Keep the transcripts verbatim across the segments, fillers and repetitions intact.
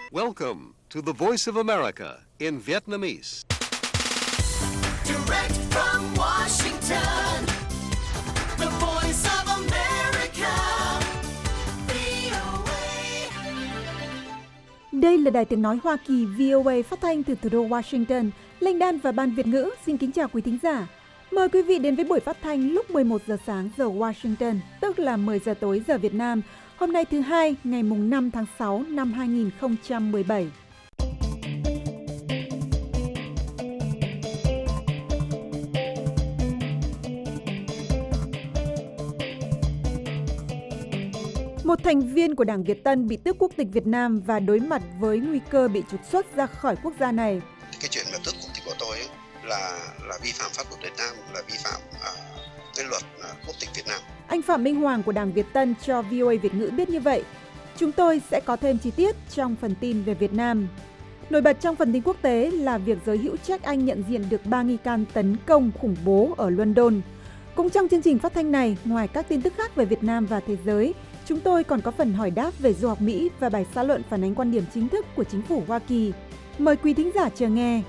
Welcome to the Voice of America in Vietnamese. Direct from Washington, the Voice of America, vê o a. Đây là Đài Tiếng Nói Hoa Kỳ vê o a phát thanh từ thủ đô Washington. Linh Đan và Ban Việt ngữ xin kính chào quý thính giả. Mời quý vị đến với buổi phát thanh lúc mười một giờ sáng giờ Washington, tức là mười giờ tối giờ Việt Nam. Hôm nay thứ hai, ngày mùng năm tháng sáu năm hai nghìn không trăm mười bảy. Một thành viên của Đảng Việt Tân bị tước quốc tịch Việt Nam và đối mặt với nguy cơ bị trục xuất ra khỏi quốc gia này. Cái chuyện mà tước quốc tịch của tôi ấy, là là vi phạm pháp luật Việt Nam, là vi phạm uh, cái luật uh, quốc tịch Việt Nam. Anh Phạm Minh Hoàng của Đảng Việt Tân cho vê o a Việt ngữ biết như vậy. Chúng tôi sẽ có thêm chi tiết trong phần tin về Việt Nam. Nổi bật trong phần tin quốc tế là việc giới hữu trách Anh nhận diện được ba nghi can tấn công khủng bố ở London. Cũng trong chương trình phát thanh này, ngoài các tin tức khác về Việt Nam và thế giới, chúng tôi còn có phần hỏi đáp về du học Mỹ và bài xã luận phản ánh quan điểm chính thức của chính phủ Hoa Kỳ. Mời quý thính giả chờ nghe.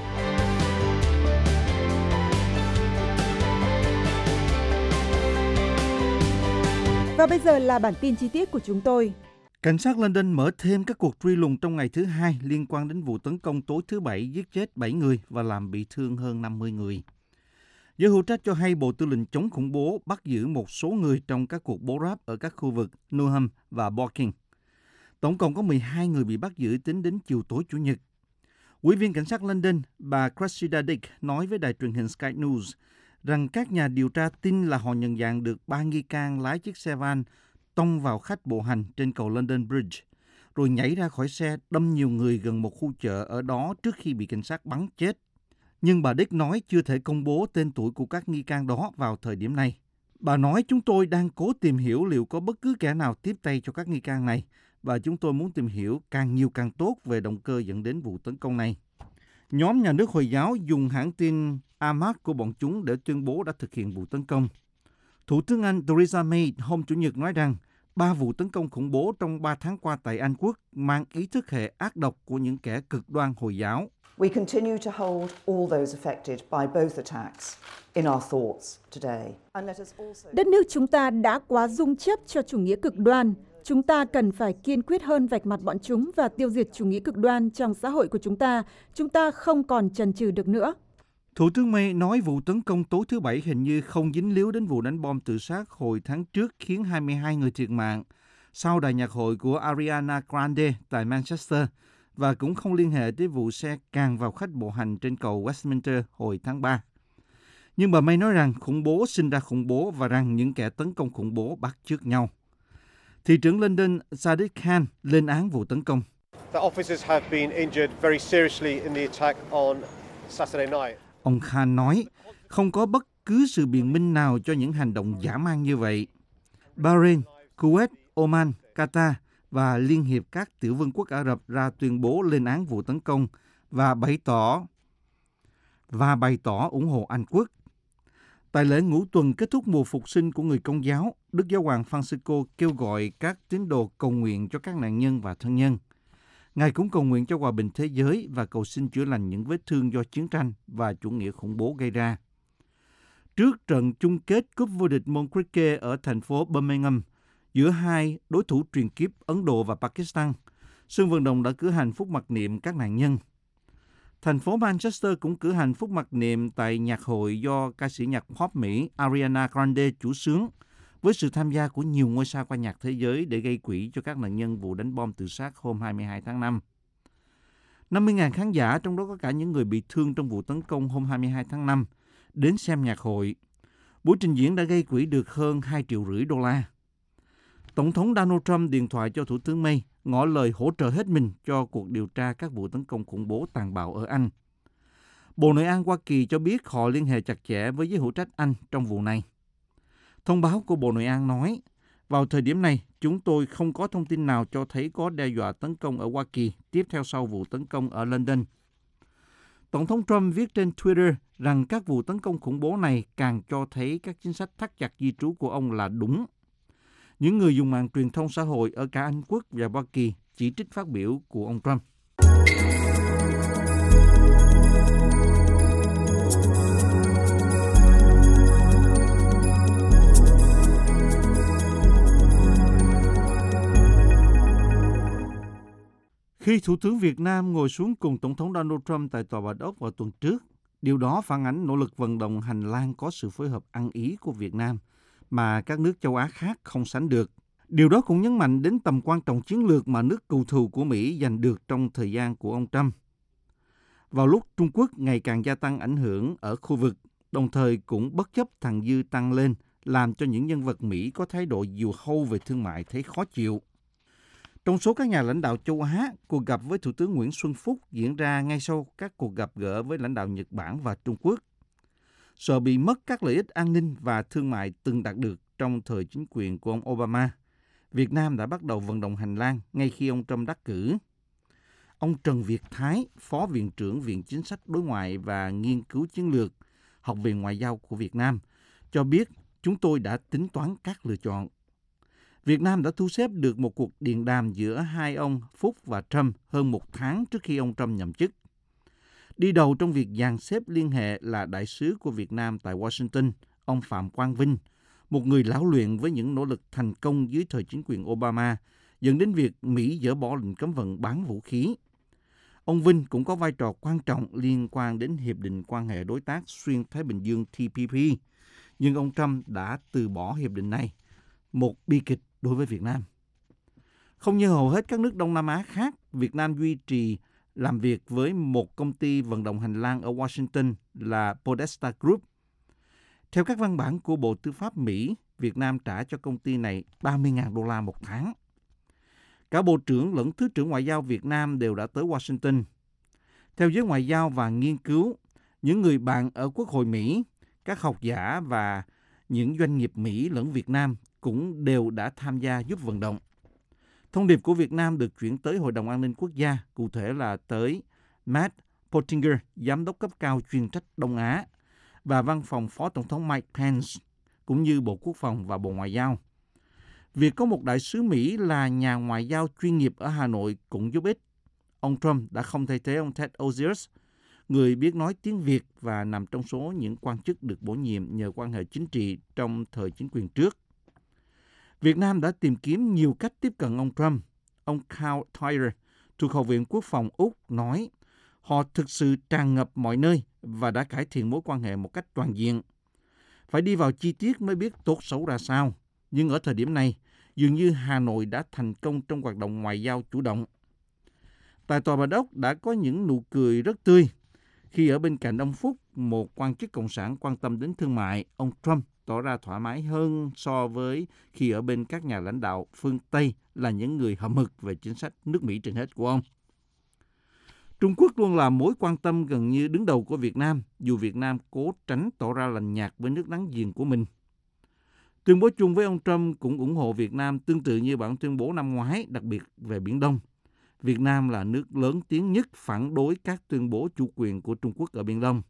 Và bây giờ là bản tin chi tiết của chúng tôi. Cảnh sát London mở thêm các cuộc truy lùng trong ngày thứ hai liên quan đến vụ tấn công tối thứ Bảy giết chết bảy người và làm bị thương hơn năm mươi người. Giới hữu trách cho hay Bộ Tư lệnh chống khủng bố bắt giữ một số người trong các cuộc bố ráp ở các khu vực Newham và Barking. Tổng cộng có mười hai người bị bắt giữ tính đến chiều tối Chủ nhật. Ủy viên cảnh sát London, bà Cressida Dick nói với đài truyền hình Sky News rằng các nhà điều tra tin là họ nhận dạng được ba nghi can lái chiếc xe van tông vào khách bộ hành trên cầu London Bridge, rồi nhảy ra khỏi xe đâm nhiều người gần một khu chợ ở đó trước khi bị cảnh sát bắn chết. Nhưng bà Dick nói chưa thể công bố tên tuổi của các nghi can đó vào thời điểm này. Bà nói chúng tôi đang cố tìm hiểu liệu có bất cứ kẻ nào tiếp tay cho các nghi can này, và chúng tôi muốn tìm hiểu càng nhiều càng tốt về động cơ dẫn đến vụ tấn công này. Nhóm nhà nước Hồi giáo dùng hãng tin Ahmad của bọn chúng để tuyên bố đã thực hiện vụ tấn công. Thủ tướng Anh Theresa May hôm Chủ nhật nói rằng ba vụ tấn công khủng bố trong ba tháng qua tại Anh Quốc mang ý thức hệ ác độc của những kẻ cực đoan Hồi giáo. We continue to hold all those affected by both attacks in our thoughts today. And let us also... Đất nước chúng ta đã quá dung chấp cho chủ nghĩa cực đoan. Chúng ta cần phải kiên quyết hơn vạch mặt bọn chúng và tiêu diệt chủ nghĩa cực đoan trong xã hội của chúng ta. Chúng ta không còn chần chừ được nữa. Thủ tướng May nói vụ tấn công tối thứ Bảy hình như không dính líu đến vụ đánh bom tự sát hồi tháng trước khiến hai mươi hai người thiệt mạng sau đài nhạc hội của Ariana Grande tại Manchester, và cũng không liên hệ tới vụ xe càn vào khách bộ hành trên cầu Westminster hồi tháng ba. Nhưng bà May nói rằng khủng bố sinh ra khủng bố và rằng những kẻ tấn công khủng bố bắt chước nhau. Thị trưởng London Sadiq Khan lên án vụ tấn công. Ông Khan nói, không có bất cứ sự biện minh nào cho những hành động dã man như vậy. Bahrain, Kuwait, Oman, Qatar và Liên hiệp các tiểu vương quốc Ả Rập ra tuyên bố lên án vụ tấn công và bày tỏ và bày tỏ ủng hộ Anh quốc. Tại lễ ngũ tuần kết thúc mùa phục sinh của người Công giáo, Đức Giáo hoàng Francisco kêu gọi các tín đồ cầu nguyện cho các nạn nhân và thân nhân. Ngài cũng cầu nguyện cho hòa bình thế giới và cầu xin chữa lành những vết thương do chiến tranh và chủ nghĩa khủng bố gây ra. Trước trận chung kết cúp vô địch môn cricket ở thành phố Birmingham giữa hai đối thủ truyền kiếp Ấn Độ và Pakistan, sân vận động đã cử hành phút mặc niệm các nạn nhân. Thành phố Manchester cũng cử hành phút mặc niệm tại nhạc hội do ca sĩ nhạc pop Mỹ Ariana Grande chủ xướng, với sự tham gia của nhiều ngôi sao ca nhạc thế giới để gây quỹ cho các nạn nhân vụ đánh bom tự sát hôm hai mươi hai tháng năm. năm mươi nghìn khán giả, trong đó có cả những người bị thương trong vụ tấn công hôm hai mươi hai tháng năm, đến xem nhạc hội. Buổi trình diễn đã gây quỹ được hơn hai triệu rưỡi đô la. Tổng thống Donald Trump điện thoại cho Thủ tướng May, ngỏ lời hỗ trợ hết mình cho cuộc điều tra các vụ tấn công khủng bố tàn bạo ở Anh. Bộ Nội an Hoa Kỳ cho biết họ liên hệ chặt chẽ với giới hữu trách Anh trong vụ này. Thông báo của Bộ Nội an nói, vào thời điểm này, chúng tôi không có thông tin nào cho thấy có đe dọa tấn công ở Hoa Kỳ tiếp theo sau vụ tấn công ở London. Tổng thống Trump viết trên Twitter rằng các vụ tấn công khủng bố này càng cho thấy các chính sách thắt chặt di trú của ông là đúng. Những người dùng mạng truyền thông xã hội ở cả Anh quốc và Hoa Kỳ chỉ trích phát biểu của ông Trump. Khi Thủ tướng Việt Nam ngồi xuống cùng Tổng thống Donald Trump tại Tòa Bạch Ốc vào tuần trước, điều đó phản ánh nỗ lực vận động hành lang có sự phối hợp ăn ý của Việt Nam mà các nước châu Á khác không sánh được. Điều đó cũng nhấn mạnh đến tầm quan trọng chiến lược mà nước cừu thù của Mỹ giành được trong thời gian của ông Trump. Vào lúc Trung Quốc ngày càng gia tăng ảnh hưởng ở khu vực, đồng thời cũng bất chấp thặng dư tăng lên, làm cho những nhân vật Mỹ có thái độ diều hâu về thương mại thấy khó chịu. Trong số các nhà lãnh đạo châu Á, cuộc gặp với Thủ tướng Nguyễn Xuân Phúc diễn ra ngay sau các cuộc gặp gỡ với lãnh đạo Nhật Bản và Trung Quốc. Sợ bị mất các lợi ích an ninh và thương mại từng đạt được trong thời chính quyền của ông Obama, Việt Nam đã bắt đầu vận động hành lang ngay khi ông Trump đắc cử. Ông Trần Việt Thái, Phó Viện trưởng Viện Chính sách Đối ngoại và Nghiên cứu Chiến lược, Học viện Ngoại giao của Việt Nam, cho biết chúng tôi đã tính toán các lựa chọn. Việt Nam đã thu xếp được một cuộc điện đàm giữa hai ông Phúc và Trump hơn một tháng trước khi ông Trump nhậm chức. Đi đầu trong việc dàn xếp liên hệ là đại sứ của Việt Nam tại Washington, ông Phạm Quang Vinh, một người lão luyện với những nỗ lực thành công dưới thời chính quyền Obama, dẫn đến việc Mỹ dỡ bỏ lệnh cấm vận bán vũ khí. Ông Vinh cũng có vai trò quan trọng liên quan đến Hiệp định Quan hệ Đối tác Xuyên Thái Bình Dương T P P, nhưng ông Trump đã từ bỏ hiệp định này, một bi kịch đối với Việt Nam. Không như hầu hết các nước Đông Nam Á khác, Việt Nam duy trì làm việc với một công ty vận động hành lang ở Washington là Podesta Group. Theo các văn bản của Bộ Tư pháp Mỹ, Việt Nam trả cho công ty này ba mươi nghìn đô la một tháng. Cả Bộ trưởng lẫn Thứ trưởng Ngoại giao Việt Nam đều đã tới Washington. Theo giới ngoại giao và nghiên cứu, những người bạn ở Quốc hội Mỹ, các học giả và những doanh nghiệp Mỹ lẫn Việt Nam cũng đều đã tham gia giúp vận động. Thông điệp của Việt Nam được chuyển tới Hội đồng An ninh Quốc gia, cụ thể là tới Matt Pottinger, Giám đốc cấp cao chuyên trách Đông Á, và Văn phòng Phó Tổng thống Mike Pence, cũng như Bộ Quốc phòng và Bộ Ngoại giao. Việc có một đại sứ Mỹ là nhà ngoại giao chuyên nghiệp ở Hà Nội cũng giúp ích. Ông Trump đã không thay thế ông Ted Osiris, người biết nói tiếng Việt và nằm trong số những quan chức được bổ nhiệm nhờ quan hệ chính trị trong thời chính quyền trước. Việt Nam đã tìm kiếm nhiều cách tiếp cận ông Trump. Ông Carl Thayer, thuộc Học viện Quốc phòng Úc, nói họ thực sự tràn ngập mọi nơi và đã cải thiện mối quan hệ một cách toàn diện. Phải đi vào chi tiết mới biết tốt xấu ra sao. Nhưng ở thời điểm này, dường như Hà Nội đã thành công trong hoạt động ngoại giao chủ động. Tại Tòa Bạch Ốc đã có những nụ cười rất tươi. Khi ở bên cạnh ông Phúc, một quan chức cộng sản quan tâm đến thương mại, ông Trump tỏ ra thoải mái hơn so với khi ở bên các nhà lãnh đạo phương Tây là những người hậm hực về chính sách nước Mỹ trên hết của ông. Trung Quốc luôn là mối quan tâm gần như đứng đầu của Việt Nam, dù Việt Nam cố tránh tỏ ra lạnh nhạt với nước láng giềng của mình. Tuyên bố chung với ông Trump cũng ủng hộ Việt Nam tương tự như bản tuyên bố năm ngoái, đặc biệt về Biển Đông. Việt Nam là nước lớn tiếng nhất phản đối các tuyên bố chủ quyền của Trung Quốc ở Biển Đông.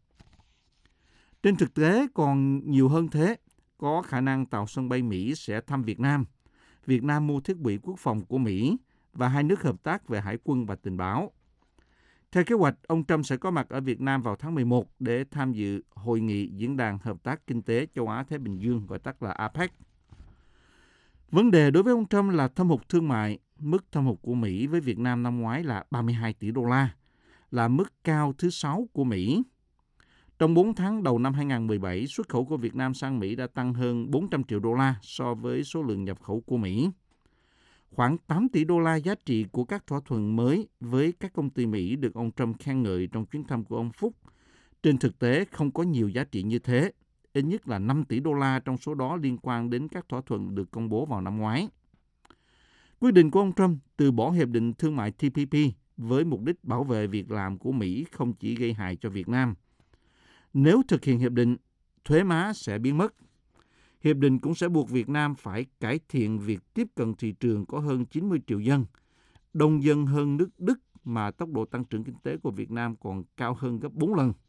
Trên thực tế còn nhiều hơn thế, có khả năng tàu sân bay Mỹ sẽ thăm Việt Nam. Việt Nam mua thiết bị quốc phòng của Mỹ và hai nước hợp tác về hải quân và tình báo. Theo kế hoạch, ông Trump sẽ có mặt ở Việt Nam vào tháng mười một để tham dự hội nghị Diễn đàn Hợp tác Kinh tế Châu Á-Thái Bình Dương, gọi tắt là a pếch. Vấn đề đối với ông Trump là thâm hụt thương mại. Mức thâm hụt của Mỹ với Việt Nam năm ngoái là ba mươi hai tỷ đô la, là mức cao thứ sáu của Mỹ. Trong bốn tháng đầu năm hai không một bảy, xuất khẩu của Việt Nam sang Mỹ đã tăng hơn bốn trăm triệu đô la so với số lượng nhập khẩu của Mỹ. Khoảng tám tỷ đô la giá trị của các thỏa thuận mới với các công ty Mỹ được ông Trump khen ngợi trong chuyến thăm của ông Phúc. Trên thực tế không có nhiều giá trị như thế, ít nhất là năm tỷ đô la trong số đó liên quan đến các thỏa thuận được công bố vào năm ngoái. Quyết định của ông Trump từ bỏ hiệp định thương mại T P P với mục đích bảo vệ việc làm của Mỹ không chỉ gây hại cho Việt Nam. Nếu thực hiện hiệp định, thuế má sẽ biến mất. Hiệp định cũng sẽ buộc Việt Nam phải cải thiện việc tiếp cận thị trường có hơn chín mươi triệu dân, đông dân hơn nước Đức mà tốc độ tăng trưởng kinh tế của Việt Nam còn cao hơn gấp bốn lần.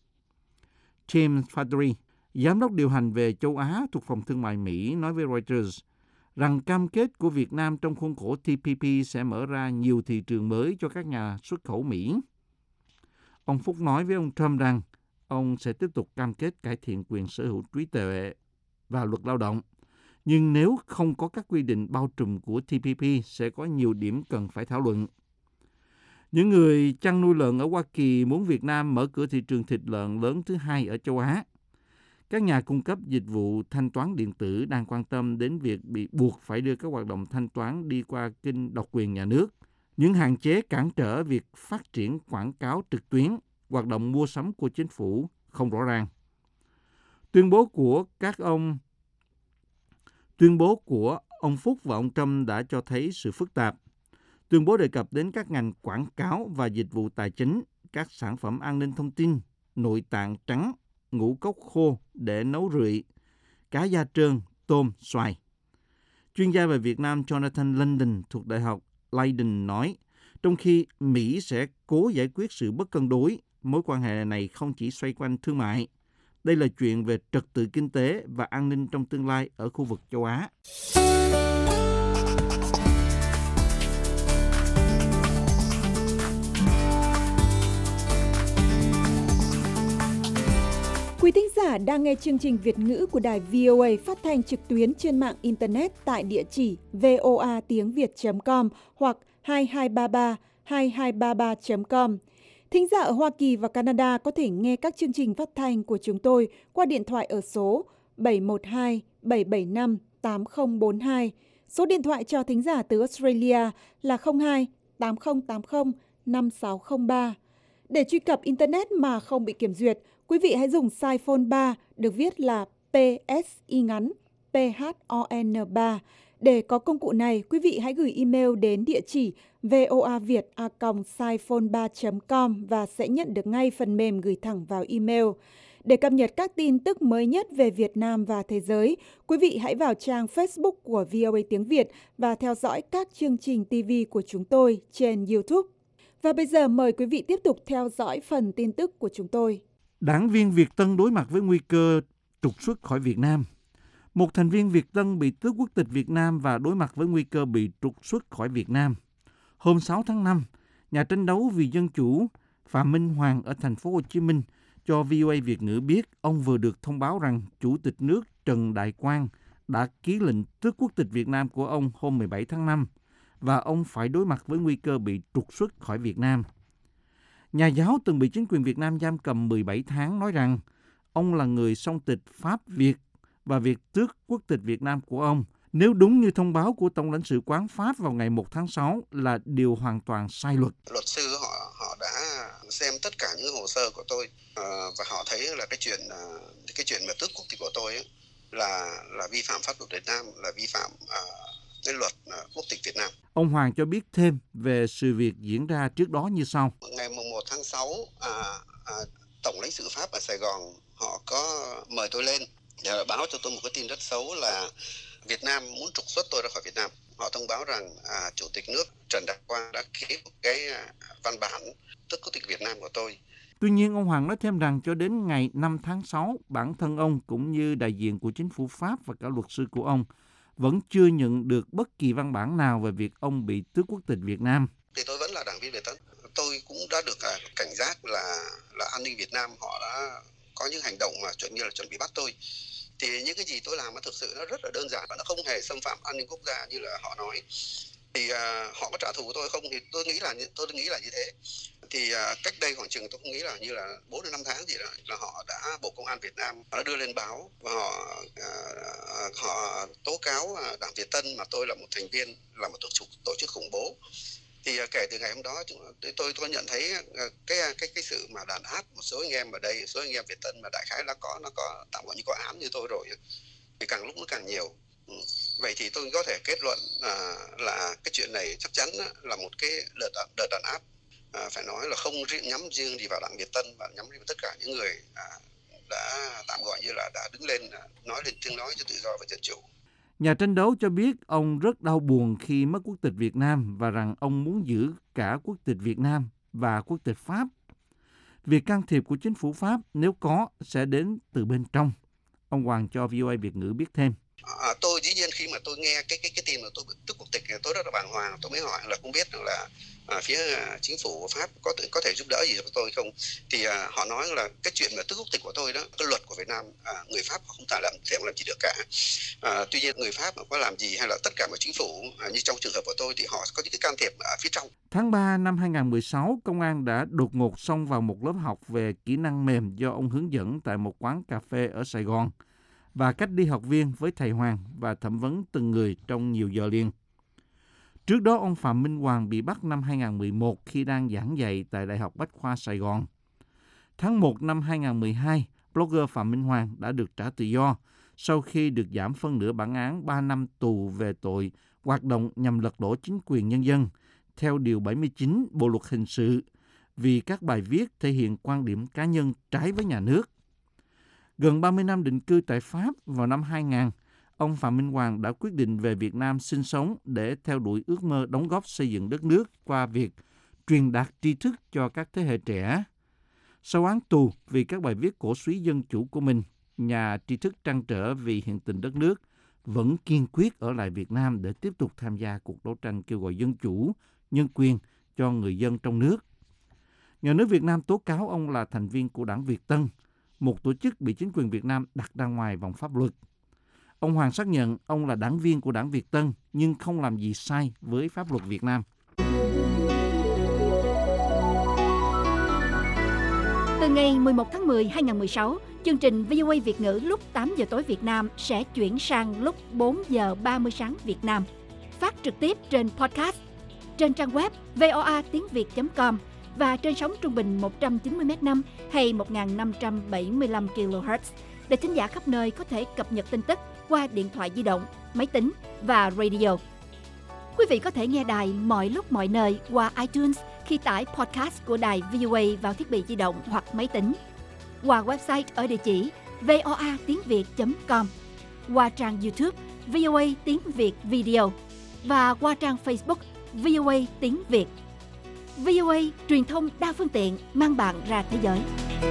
James Fadry, giám đốc điều hành về châu Á thuộc Phòng Thương mại Mỹ, nói với Reuters, rằng cam kết của Việt Nam trong khuôn khổ T P P sẽ mở ra nhiều thị trường mới cho các nhà xuất khẩu Mỹ. Ông Phúc nói với ông Trump rằng ông sẽ tiếp tục cam kết cải thiện quyền sở hữu trí tuệ và luật lao động. Nhưng nếu không có các quy định bao trùm của T P P sẽ có nhiều điểm cần phải thảo luận. Những người chăn nuôi lợn ở Hoa Kỳ muốn Việt Nam mở cửa thị trường thịt lợn lớn thứ hai ở châu Á. Các nhà cung cấp dịch vụ thanh toán điện tử đang quan tâm đến việc bị buộc phải đưa các hoạt động thanh toán đi qua kênh độc quyền nhà nước. Những hạn chế cản trở việc phát triển quảng cáo trực tuyến, hoạt động mua sắm của chính phủ không rõ ràng. Tuyên bố của các ông Tuyên bố của ông Phúc và ông Trump đã cho thấy sự phức tạp. Tuyên bố đề cập đến các ngành quảng cáo và dịch vụ tài chính, các sản phẩm an ninh thông tin, nội tạng trắng, ngũ cốc khô để nấu rượi, cá da trơn, tôm, xoài. Chuyên gia về Việt Nam Jonathan London thuộc Đại học Leiden nói, trong khi Mỹ sẽ cố giải quyết sự bất cân đối, mối quan hệ này không chỉ xoay quanh thương mại. Đây là chuyện về trật tự kinh tế và an ninh trong tương lai ở khu vực châu Á. Quý thính giả đang nghe chương trình Việt ngữ của đài vê o a phát thanh trực tuyến trên mạng Internet tại địa chỉ voa tiếng việt chấm com hoặc hai hai ba ba hai hai ba ba chấm com. Thính giả ở Hoa Kỳ và Canada có thể nghe các chương trình phát thanh của chúng tôi qua điện thoại ở số bảy một hai bảy bảy năm tám không bốn hai. Số điện thoại cho thính giả từ Australia là không hai tám không tám không năm sáu không ba. Để truy cập Internet mà không bị kiểm duyệt, quý vị hãy dùng size phone ba được viết là pê ét i ngắn pê hát o en ba. Để có công cụ này, quý vị hãy gửi email đến địa chỉ voaviet a còng siphone ba chấm com và sẽ nhận được ngay phần mềm gửi thẳng vào email. Để cập nhật các tin tức mới nhất về Việt Nam và thế giới, quý vị hãy vào trang Facebook của vê o a tiếng Việt và theo dõi các chương trình ti vi của chúng tôi trên YouTube. Và bây giờ mời quý vị tiếp tục theo dõi phần tin tức của chúng tôi. Đảng viên Việt Tân đối mặt với nguy cơ trục xuất khỏi Việt Nam. Một thành viên Việt Tân bị tước quốc tịch Việt Nam và đối mặt với nguy cơ bị trục xuất khỏi Việt Nam. Hôm sáu tháng năm, nhà tranh đấu vì dân chủ Phạm Minh Hoàng ở thành phố Hồ Chí Minh cho vê o a Việt ngữ biết ông vừa được thông báo rằng Chủ tịch nước Trần Đại Quang đã ký lệnh tước quốc tịch Việt Nam của ông hôm mười bảy tháng năm và ông phải đối mặt với nguy cơ bị trục xuất khỏi Việt Nam. Nhà giáo từng bị chính quyền Việt Nam giam cầm mười bảy tháng nói rằng ông là người song tịch Pháp-Việt và việc tước quốc tịch Việt Nam của ông, nếu đúng như thông báo của Tổng lãnh sự quán Pháp vào ngày một tháng sáu, là điều hoàn toàn sai luật. Luật sư họ họ đã xem tất cả những hồ sơ của tôi uh, và họ thấy là cái chuyện uh, cái chuyện mà tước quốc tịch của tôi ấy, là là vi phạm pháp luật Việt Nam, là vi phạm uh, cái luật uh, quốc tịch Việt Nam. Ông Hoàng cho biết thêm về sự việc diễn ra trước đó như sau. Ngày mùng một tháng sáu, à, à, Tổng lãnh sự Pháp ở Sài Gòn họ có mời tôi lên để báo cho tôi một cái tin rất xấu là Việt Nam muốn trục xuất tôi ra khỏi Việt Nam. Họ thông báo rằng à, Chủ tịch nước Trần Đại Quang đã ký một cái à, văn bản tước quốc tịch Việt Nam của tôi. Tuy nhiên, ông Hoàng nói thêm rằng cho đến ngày năm tháng sáu, bản thân ông cũng như đại diện của chính phủ Pháp và cả luật sư của ông vẫn chưa nhận được bất kỳ văn bản nào về việc ông bị tước quốc tịch Việt Nam. Thì tôi vẫn là đảng viên Việt Tân. Tôi cũng đã được à, cảnh giác là là an ninh Việt Nam họ đã có những hành động mà chuẩn như là chuẩn bị bắt tôi. Thì những cái gì tôi làm nó thực sự nó rất là đơn giản và nó không hề xâm phạm an ninh quốc gia như là họ nói. Thì à, họ có trả thù tôi không thì tôi nghĩ là tôi nghĩ là như thế. Thì à, cách đây khoảng chừng tôi cũng nghĩ là như là bốn đến năm tháng gì đó là họ đã Bộ Công an Việt Nam họ đã đưa lên báo và họ à, họ tố cáo Đảng Việt Tân mà tôi là một thành viên, là một tổ chức tổ chức khủng bố. Thì uh, kể từ ngày hôm đó tôi tôi, tôi nhận thấy uh, cái cái cái sự mà đàn áp một số anh em ở đây, số anh em Việt Tân mà đại khái nó có nó có tạm gọi như có án như tôi rồi thì càng lúc nó càng nhiều. Ừ. Vậy thì tôi có thể kết luận uh, là cái chuyện này chắc chắn uh, là một cái đợt đợt đàn áp uh, phải nói là không riêng nhắm riêng gì vào Đảng Việt Tân mà nhắm riêng tất cả những người uh, đã tạm gọi như là đã đứng lên uh, nói lên tiếng nói cho tự do và dân chủ. Nhà tranh đấu cho biết ông rất đau buồn khi mất quốc tịch Việt Nam và rằng ông muốn giữ cả quốc tịch Việt Nam và quốc tịch Pháp. Việc can thiệp của chính phủ Pháp nếu có sẽ đến từ bên trong. Ông Hoàng cho vê o a Việt ngữ biết thêm. À, tôi dĩ nhiên khi mà tôi nghe cái cái cái tin mà tôi tước quốc tịch, tôi rất là bàng hoàng. Tôi mới hỏi là không biết là à, phía chính phủ Pháp có thể có thể giúp đỡ gì cho tôi không. Thì à, họ nói là cái chuyện mà tước quốc tịch của tôi đó, cái luật của Việt Nam, à, người Pháp họ không thể làm thể làm gì được cả. À, tuy nhiên người Pháp có làm gì hay là tất cả mọi chính phủ à, như trong trường hợp của tôi thì họ có những cái can thiệp ở phía trong. Tháng ba năm hai không một sáu, công an đã đột ngột xông vào một lớp học về kỹ năng mềm do ông hướng dẫn tại một quán cà phê ở Sài Gòn và cách đi học viên với thầy Hoàng và thẩm vấn từng người trong nhiều giờ liền. Trước đó, ông Phạm Minh Hoàng bị bắt năm hai không một một khi đang giảng dạy tại Đại học Bách khoa Sài Gòn. Tháng một năm hai không một hai, blogger Phạm Minh Hoàng đã được trả tự do sau khi được giảm phân nửa bản án ba năm tù về tội hoạt động nhằm lật đổ chính quyền nhân dân, theo Điều bảy mươi chín Bộ Luật Hình sự, vì các bài viết thể hiện quan điểm cá nhân trái với nhà nước. Gần ba mươi năm định cư tại Pháp, vào năm hai không, ông Phạm Minh Hoàng đã quyết định về Việt Nam sinh sống để theo đuổi ước mơ đóng góp xây dựng đất nước qua việc truyền đạt tri thức cho các thế hệ trẻ. Sau án tù vì các bài viết cổ súy dân chủ của mình, nhà tri thức trăn trở vì hiện tình đất nước vẫn kiên quyết ở lại Việt Nam để tiếp tục tham gia cuộc đấu tranh kêu gọi dân chủ, nhân quyền cho người dân trong nước. Nhà nước Việt Nam tố cáo ông là thành viên của Đảng Việt Tân, một tổ chức bị chính quyền Việt Nam đặt ra ngoài vòng pháp luật. Ông Hoàng xác nhận ông là đảng viên của Đảng Việt Tân nhưng không làm gì sai với pháp luật Việt Nam. Từ ngày mười một tháng mười năm hai nghìn không trăm mười sáu, chương trình vê o a Việt ngữ lúc tám giờ tối Việt Nam sẽ chuyển sang lúc bốn giờ ba mươi sáng Việt Nam. Phát trực tiếp trên podcast, trên trang web voa tiếng việt chấm com và trên sóng trung bình một trăm chín mươi mét năm hay một nghìn năm trăm bảy mươi lăm ki lô héc để thính giả khắp nơi có thể cập nhật tin tức qua điện thoại di động, máy tính và radio. Quý vị có thể nghe đài mọi lúc mọi nơi qua iTunes khi tải podcast của đài vê o a vào thiết bị di động hoặc máy tính, qua website ở địa chỉ voa tiếng việt chấm com, qua trang YouTube vê o a tiếng Việt Video và qua trang Facebook vê o a tiếng Việt. vê o a truyền thông đa phương tiện mang bạn ra thế giới.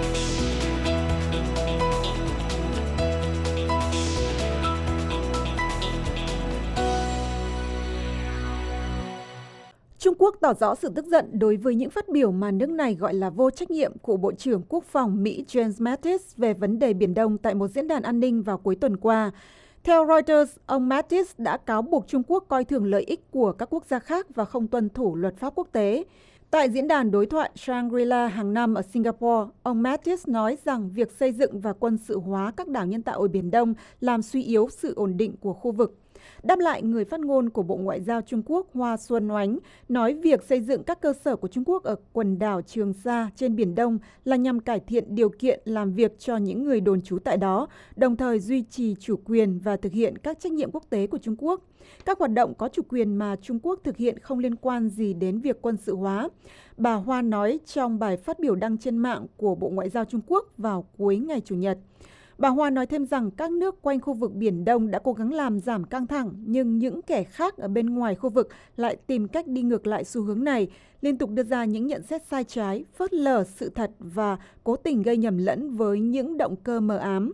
Trung Quốc tỏ rõ sự tức giận đối với những phát biểu mà nước này gọi là vô trách nhiệm của Bộ trưởng Quốc phòng Mỹ James Mattis về vấn đề Biển Đông tại một diễn đàn an ninh vào cuối tuần qua. Theo Reuters, ông Mattis đã cáo buộc Trung Quốc coi thường lợi ích của các quốc gia khác và không tuân thủ luật pháp quốc tế. Tại diễn đàn đối thoại Shangri-La hàng năm ở Singapore, ông Mattis nói rằng việc xây dựng và quân sự hóa các đảo nhân tạo ở Biển Đông làm suy yếu sự ổn định của khu vực. Đáp lại, người phát ngôn của Bộ Ngoại giao Trung Quốc Hoa Xuân Oánh nói việc xây dựng các cơ sở của Trung Quốc ở quần đảo Trường Sa trên Biển Đông là nhằm cải thiện điều kiện làm việc cho những người đồn trú tại đó, đồng thời duy trì chủ quyền và thực hiện các trách nhiệm quốc tế của Trung Quốc. Các hoạt động có chủ quyền mà Trung Quốc thực hiện không liên quan gì đến việc quân sự hóa. Bà Hoa nói trong bài phát biểu đăng trên mạng của Bộ Ngoại giao Trung Quốc vào cuối ngày Chủ nhật. Bà Hoa nói thêm rằng các nước quanh khu vực Biển Đông đã cố gắng làm giảm căng thẳng, nhưng những kẻ khác ở bên ngoài khu vực lại tìm cách đi ngược lại xu hướng này, liên tục đưa ra những nhận xét sai trái, phớt lờ sự thật và cố tình gây nhầm lẫn với những động cơ mờ ám.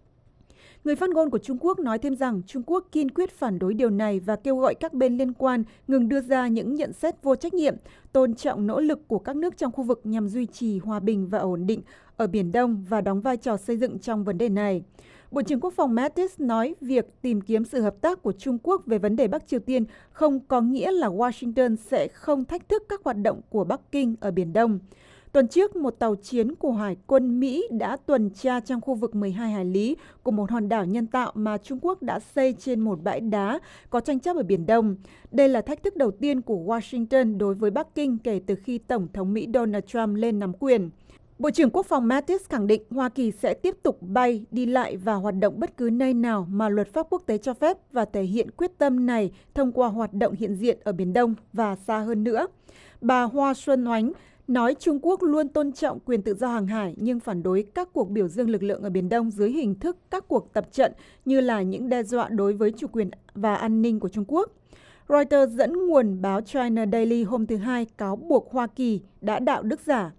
Người phát ngôn của Trung Quốc nói thêm rằng Trung Quốc kiên quyết phản đối điều này và kêu gọi các bên liên quan ngừng đưa ra những nhận xét vô trách nhiệm, tôn trọng nỗ lực của các nước trong khu vực nhằm duy trì hòa bình và ổn định ở Biển Đông và đóng vai trò xây dựng trong vấn đề này. Bộ trưởng Quốc phòng Mattis nói việc tìm kiếm sự hợp tác của Trung Quốc về vấn đề Bắc Triều Tiên không có nghĩa là Washington sẽ không thách thức các hoạt động của Bắc Kinh ở Biển Đông. Tuần trước, một tàu chiến của Hải quân Mỹ đã tuần tra trong khu vực mười hai hải lý của một hòn đảo nhân tạo mà Trung Quốc đã xây trên một bãi đá có tranh chấp ở Biển Đông. Đây là thách thức đầu tiên của Washington đối với Bắc Kinh kể từ khi Tổng thống Mỹ Donald Trump lên nắm quyền. Bộ trưởng Quốc phòng Mattis khẳng định Hoa Kỳ sẽ tiếp tục bay, đi lại và hoạt động bất cứ nơi nào mà luật pháp quốc tế cho phép và thể hiện quyết tâm này thông qua hoạt động hiện diện ở Biển Đông và xa hơn nữa. Bà Hoa Xuân Oánh nói Trung Quốc luôn tôn trọng quyền tự do hàng hải nhưng phản đối các cuộc biểu dương lực lượng ở Biển Đông dưới hình thức các cuộc tập trận như là những đe dọa đối với chủ quyền và an ninh của Trung Quốc. Reuters dẫn nguồn báo China Daily hôm thứ Hai cáo buộc Hoa Kỳ đã đạo đức giả.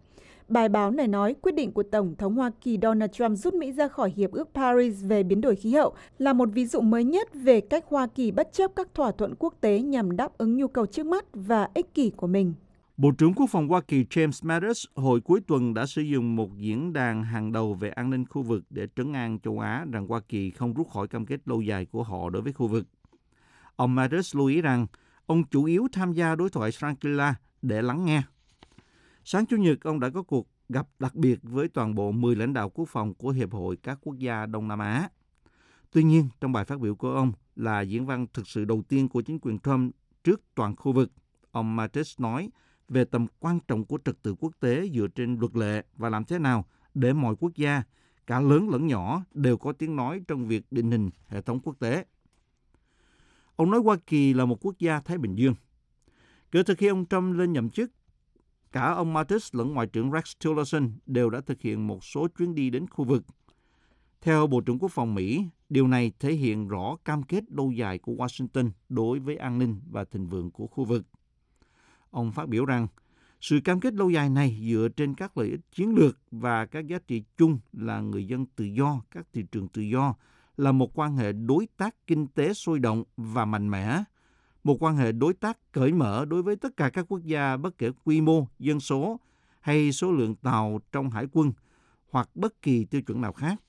Bài báo này nói quyết định của Tổng thống Hoa Kỳ Donald Trump rút Mỹ ra khỏi Hiệp ước Paris về biến đổi khí hậu là một ví dụ mới nhất về cách Hoa Kỳ bất chấp các thỏa thuận quốc tế nhằm đáp ứng nhu cầu trước mắt và ích kỷ của mình. Bộ trưởng Quốc phòng Hoa Kỳ James Mattis hồi cuối tuần đã sử dụng một diễn đàn hàng đầu về an ninh khu vực để trấn an châu Á rằng Hoa Kỳ không rút khỏi cam kết lâu dài của họ đối với khu vực. Ông Mattis lưu ý rằng ông chủ yếu tham gia đối thoại Shangri-La để lắng nghe. Sáng Chủ nhật, ông đã có cuộc gặp đặc biệt với toàn bộ mười lãnh đạo quốc phòng của Hiệp hội các quốc gia Đông Nam Á. Tuy nhiên, trong bài phát biểu của ông là diễn văn thực sự đầu tiên của chính quyền Trump trước toàn khu vực, ông Mattis nói về tầm quan trọng của trật tự quốc tế dựa trên luật lệ và làm thế nào để mọi quốc gia, cả lớn lẫn nhỏ, đều có tiếng nói trong việc định hình hệ thống quốc tế. Ông nói Hoa Kỳ là một quốc gia Thái Bình Dương. Kể từ khi ông Trump lên nhậm chức, cả ông Mattis lẫn Ngoại trưởng Rex Tillerson đều đã thực hiện một số chuyến đi đến khu vực. Theo Bộ trưởng Quốc phòng Mỹ, điều này thể hiện rõ cam kết lâu dài của Washington đối với an ninh và thịnh vượng của khu vực. Ông phát biểu rằng, sự cam kết lâu dài này dựa trên các lợi ích chiến lược và các giá trị chung là người dân tự do, các thị trường tự do, là một quan hệ đối tác kinh tế sôi động và mạnh mẽ, một quan hệ đối tác cởi mở đối với tất cả các quốc gia bất kể quy mô, dân số hay số lượng tàu trong hải quân hoặc bất kỳ tiêu chuẩn nào khác.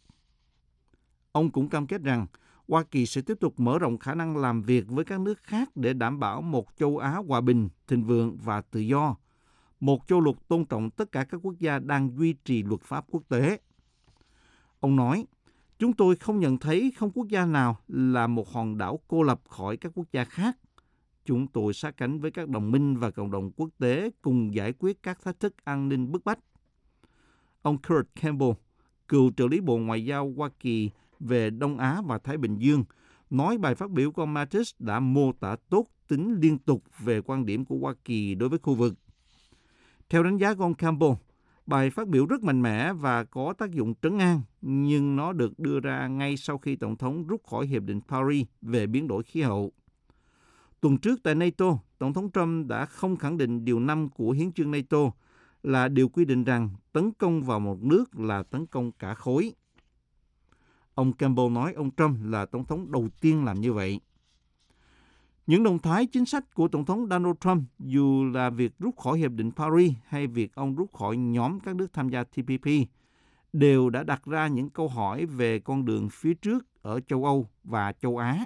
Ông cũng cam kết rằng Hoa Kỳ sẽ tiếp tục mở rộng khả năng làm việc với các nước khác để đảm bảo một châu Á hòa bình, thịnh vượng và tự do, một châu lục tôn trọng tất cả các quốc gia đang duy trì luật pháp quốc tế. Ông nói, chúng tôi không nhận thấy không quốc gia nào là một hòn đảo cô lập khỏi các quốc gia khác. Chúng tôi sát cánh với các đồng minh và cộng đồng quốc tế cùng giải quyết các thách thức an ninh bức bách. Ông Kurt Campbell, cựu trợ lý Bộ Ngoại giao Hoa Kỳ về Đông Á và Thái Bình Dương, nói bài phát biểu của ông Mattis đã mô tả tốt tính liên tục về quan điểm của Hoa Kỳ đối với khu vực. Theo đánh giá của ông Campbell, bài phát biểu rất mạnh mẽ và có tác dụng trấn an, nhưng nó được đưa ra ngay sau khi Tổng thống rút khỏi Hiệp định Paris về biến đổi khí hậu. Tuần trước tại NATO, Tổng thống Trump đã không khẳng định điều năm của Hiến chương NATO là điều quy định rằng tấn công vào một nước là tấn công cả khối. Ông Campbell nói ông Trump là Tổng thống đầu tiên làm như vậy. Những động thái chính sách của Tổng thống Donald Trump, dù là việc rút khỏi Hiệp định Paris hay việc ông rút khỏi nhóm các nước tham gia T P P, đều đã đặt ra những câu hỏi về con đường phía trước ở châu Âu và châu Á.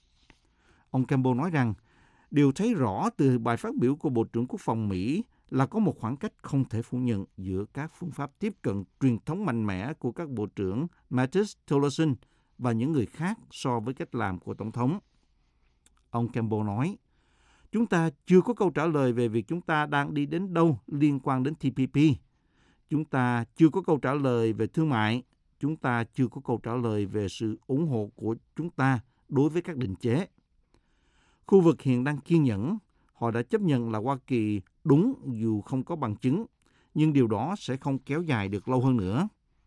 Ông Campbell nói rằng, điều thấy rõ từ bài phát biểu của Bộ trưởng Quốc phòng Mỹ là có một khoảng cách không thể phủ nhận giữa các phương pháp tiếp cận truyền thống mạnh mẽ của các Bộ trưởng Mattis, Tillerson và những người khác so với cách làm của Tổng thống. Ông Campbell nói, chúng ta chưa có câu trả lời về việc chúng ta đang đi đến đâu liên quan đến T P P. Chúng ta chưa có câu trả lời về thương mại. Chúng ta chưa có câu trả lời về sự ủng hộ của chúng ta đối với các định chế. Khu vực hiện đang kiên nhẫn. Họ đã chấp nhận là Hoa Kỳ đúng dù không có bằng chứng, nhưng điều đó sẽ không kéo dài được lâu hơn nữa.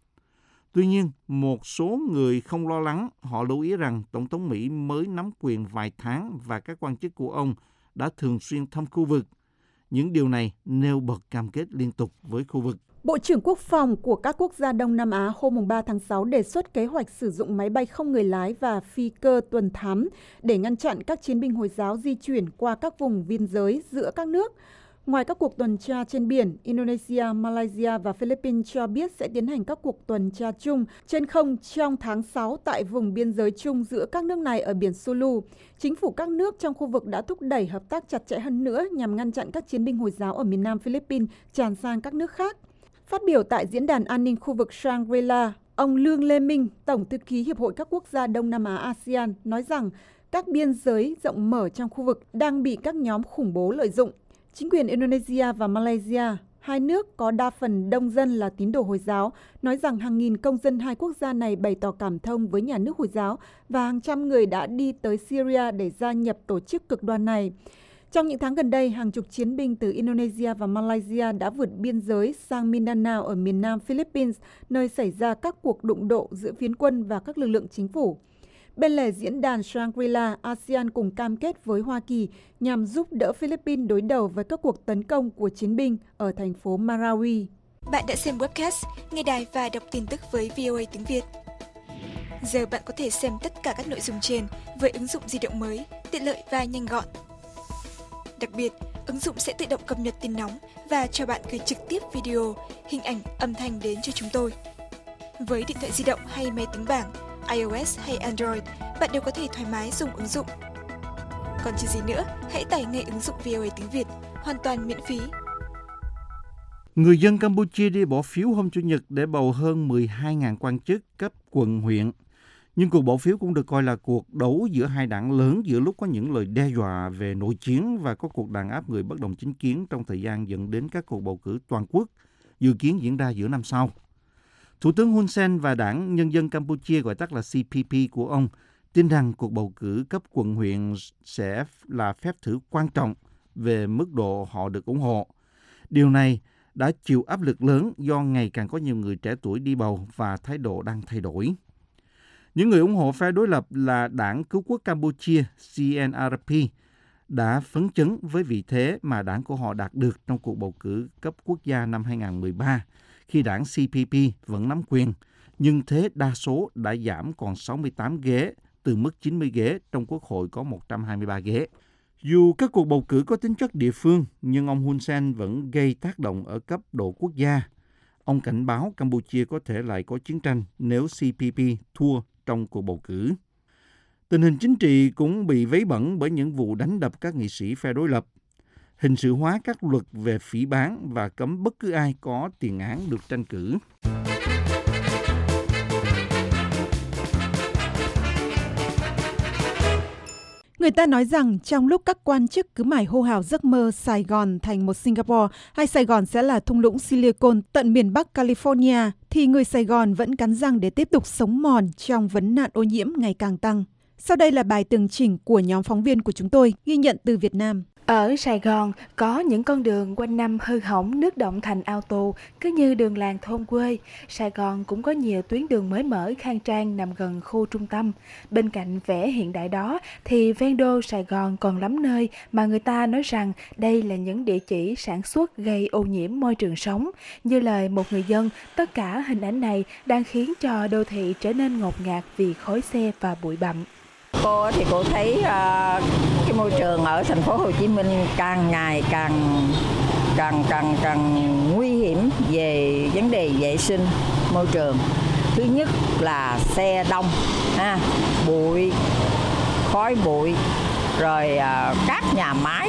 Tuy nhiên, một số người không lo lắng. Họ lưu ý rằng Tổng thống Mỹ mới nắm quyền vài tháng và các quan chức của ông đã thường xuyên thăm khu vực. Những điều này nêu bật cam kết liên tục với khu vực. Bộ trưởng Quốc phòng của các quốc gia Đông Nam Á hôm ba tháng sáu đề xuất kế hoạch sử dụng máy bay không người lái và phi cơ tuần thám để ngăn chặn các chiến binh Hồi giáo di chuyển qua các vùng biên giới giữa các nước. Ngoài các cuộc tuần tra trên biển, Indonesia, Malaysia và Philippines cho biết sẽ tiến hành các cuộc tuần tra chung trên không trong tháng sáu tại vùng biên giới chung giữa các nước này ở biển Sulu. Chính phủ các nước trong khu vực đã thúc đẩy hợp tác chặt chẽ hơn nữa nhằm ngăn chặn các chiến binh Hồi giáo ở miền Nam Philippines tràn sang các nước khác. Phát biểu tại Diễn đàn An ninh khu vực Shangri-La, ông Lương Lê Minh, Tổng thư ký Hiệp hội các quốc gia Đông Nam Á a sê an, nói rằng các biên giới rộng mở trong khu vực đang bị các nhóm khủng bố lợi dụng. Chính quyền Indonesia và Malaysia, hai nước có đa phần đông dân là tín đồ Hồi giáo, nói rằng hàng nghìn công dân hai quốc gia này bày tỏ cảm thông với nhà nước Hồi giáo và hàng trăm người đã đi tới Syria để gia nhập tổ chức cực đoan này. Trong những tháng gần đây, hàng chục chiến binh từ Indonesia và Malaysia đã vượt biên giới sang Mindanao ở miền nam Philippines, nơi xảy ra các cuộc đụng độ giữa phiến quân và các lực lượng chính phủ. Bên lề diễn đàn Shangri-La, a sê an cùng cam kết với Hoa Kỳ nhằm giúp đỡ Philippines đối đầu với các cuộc tấn công của chiến binh ở thành phố Marawi. Bạn đã xem webcast, nghe đài và đọc tin tức với vê o a tiếng Việt. Giờ bạn có thể xem tất cả các nội dung trên với ứng dụng di động mới, tiện lợi và nhanh gọn. Đặc biệt, ứng dụng sẽ tự động cập nhật tin nóng và cho bạn gửi trực tiếp video, hình ảnh, âm thanh đến cho chúng tôi. Với điện thoại di động hay máy tính bảng, iOS hay Android, bạn đều có thể thoải mái dùng ứng dụng. Còn chờ gì nữa, hãy tải ngay ứng dụng vê o a tiếng Việt, hoàn toàn miễn phí. Người dân Campuchia đi bỏ phiếu hôm Chủ nhật để bầu hơn mười hai nghìn quan chức cấp quận huyện. Nhưng cuộc bỏ phiếu cũng được coi là cuộc đấu giữa hai đảng lớn giữa lúc có những lời đe dọa về nội chiến và có cuộc đàn áp người bất đồng chính kiến trong thời gian dẫn đến các cuộc bầu cử toàn quốc dự kiến diễn ra giữa năm sau. Thủ tướng Hun Sen và Đảng Nhân dân Campuchia, gọi tắt là xê pê pê của ông, tin rằng cuộc bầu cử cấp quận huyện sẽ là phép thử quan trọng về mức độ họ được ủng hộ. Điều này đã chịu áp lực lớn do ngày càng có nhiều người trẻ tuổi đi bầu và thái độ đang thay đổi. Những người ủng hộ phe đối lập là Đảng Cứu quốc Campuchia xê en rờ pê đã phấn chấn với vị thế mà đảng của họ đạt được trong cuộc bầu cử cấp quốc gia năm hai không một ba, khi đảng xê pê pê vẫn nắm quyền, nhưng thế đa số đã giảm còn sáu mươi tám ghế từ mức chín mươi ghế trong Quốc hội có một trăm hai mươi ba ghế. Dù các cuộc bầu cử có tính chất địa phương, nhưng ông Hun Sen vẫn gây tác động ở cấp độ quốc gia. Ông cảnh báo Campuchia có thể lại có chiến tranh nếu xê pê pê thua trong cuộc bầu cử. Tình hình chính trị cũng bị vấy bẩn bởi những vụ đánh đập các nghị sĩ phe đối lập, hình sự hóa các luật về phỉ báng và cấm bất cứ ai có tiền án được tranh cử. Người ta nói rằng trong lúc các quan chức cứ mải hô hào giấc mơ Sài Gòn thành một Singapore hay Sài Gòn sẽ là thung lũng Silicon tận miền Bắc California, thì người Sài Gòn vẫn cắn răng để tiếp tục sống mòn trong vấn nạn ô nhiễm ngày càng tăng. Sau đây là bài tường trình của nhóm phóng viên của chúng tôi, ghi nhận từ Việt Nam. Ở Sài Gòn, có những con đường quanh năm hư hỏng, nước đọng thành ao tù, cứ như đường làng thôn quê. Sài Gòn cũng có nhiều tuyến đường mới mở khang trang nằm gần khu trung tâm. Bên cạnh vẻ hiện đại đó, thì ven đô Sài Gòn còn lắm nơi mà người ta nói rằng đây là những địa chỉ sản xuất gây ô nhiễm môi trường sống. Như lời một người dân, tất cả hình ảnh này đang khiến cho đô thị trở nên ngột ngạt vì khói xe và bụi bặm. Cô thì cô thấy uh, cái môi trường ở thành phố Hồ Chí Minh càng ngày càng càng càng càng nguy hiểm về vấn đề vệ sinh môi trường. Thứ nhất là xe đông, ha, bụi, khói bụi, rồi uh, các nhà máy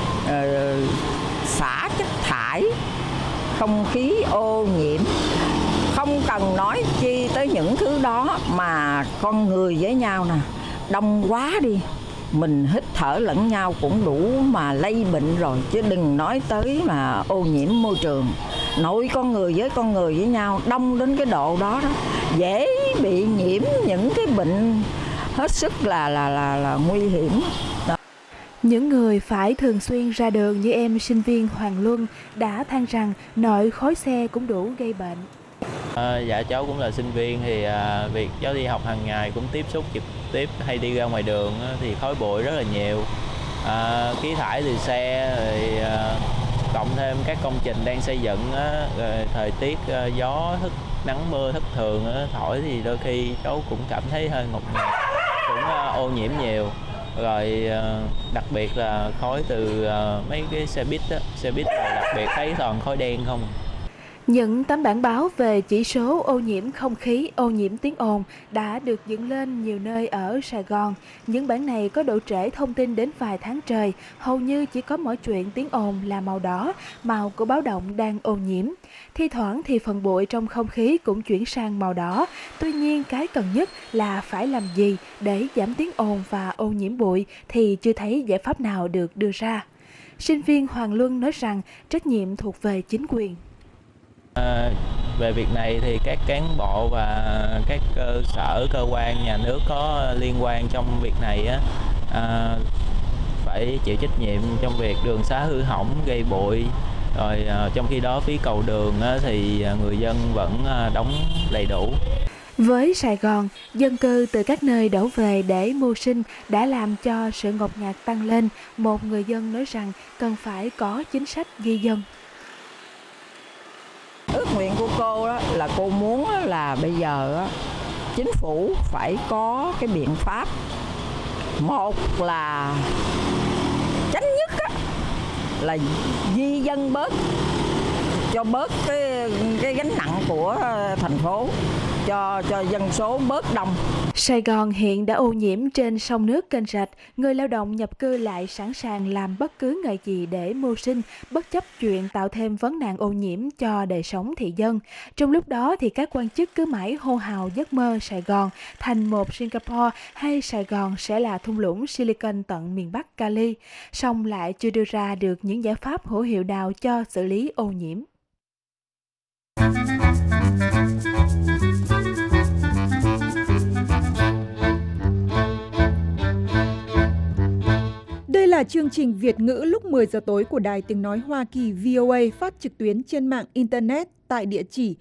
uh, xả chất thải, không khí ô nhiễm. Không cần nói chi tới những thứ đó mà con người với nhau nè, đông quá đi, mình hít thở lẫn nhau cũng đủ mà lây bệnh rồi, chứ đừng nói tới mà ô nhiễm môi trường. Nội con người với con người với nhau đông đến cái độ đó đó, dễ bị nhiễm những cái bệnh hết sức là là là là nguy hiểm. Đó. Những người phải thường xuyên ra đường như em sinh viên Hoàng Luân đã than rằng nội khói xe cũng đủ gây bệnh. À, dạ cháu cũng là sinh viên thì à, việc cháu đi học hàng ngày cũng tiếp xúc trực tiếp hay đi ra ngoài đường á, thì khói bụi rất là nhiều, à, khí thải từ xe rồi à, cộng thêm các công trình đang xây dựng á, rồi thời tiết à, gió thức nắng mưa thất thường á, thổi thì đôi khi cháu cũng cảm thấy hơi ngột ngạt, cũng à, ô nhiễm nhiều. Rồi à, đặc biệt là khói từ à, mấy cái xe buýt á, xe buýt là đặc biệt thấy toàn khói đen không. Những tấm bảng báo về chỉ số ô nhiễm không khí, ô nhiễm tiếng ồn đã được dựng lên nhiều nơi ở Sài Gòn. Những bản này có độ trễ thông tin đến vài tháng trời, hầu như chỉ có mỗi chuyện tiếng ồn là màu đỏ, màu của báo động đang ô nhiễm. Thi thoảng thì phần bụi trong không khí cũng chuyển sang màu đỏ. Tuy nhiên cái cần nhất là phải làm gì để giảm tiếng ồn và ô nhiễm bụi thì chưa thấy giải pháp nào được đưa ra. Sinh viên Hoàng Luân nói rằng trách nhiệm thuộc về chính quyền. À, về việc này thì các cán bộ và các cơ sở cơ quan nhà nước có liên quan trong việc này á, à, phải chịu trách nhiệm trong việc đường xá hư hỏng gây bụi, rồi à, trong khi đó phí cầu đường á, thì người dân vẫn à, đóng đầy đủ. Với Sài Gòn, dân cư từ các nơi đổ về để mưu sinh đã làm cho sự ngột ngạt tăng lên. Một người dân nói rằng cần phải có chính sách di dân. Ước là cô muốn là bây giờ chính phủ phải có cái biện pháp, một là chánh nhất á, là di dân bớt, cho bớt cái cái gánh nặng của thành phố, cho cho dân số bớt đông. Sài Gòn hiện đã ô nhiễm trên sông nước kênh rạch, người lao động nhập cư lại sẵn sàng làm bất cứ nghề gì để mưu sinh, bất chấp chuyện tạo thêm vấn nạn ô nhiễm cho đời sống thị dân. Trong lúc đó thì các quan chức cứ mãi hô hào giấc mơ Sài Gòn thành một Singapore hay Sài Gòn sẽ là thung lũng Silicon tận miền Bắc Cali, song lại chưa đưa ra được những giải pháp hữu hiệu nào cho xử lý ô nhiễm. Đây là chương trình Việt ngữ lúc mười giờ tối của Đài Tiếng Nói Hoa Kỳ vê o a phát trực tuyến trên mạng Internet tại địa chỉ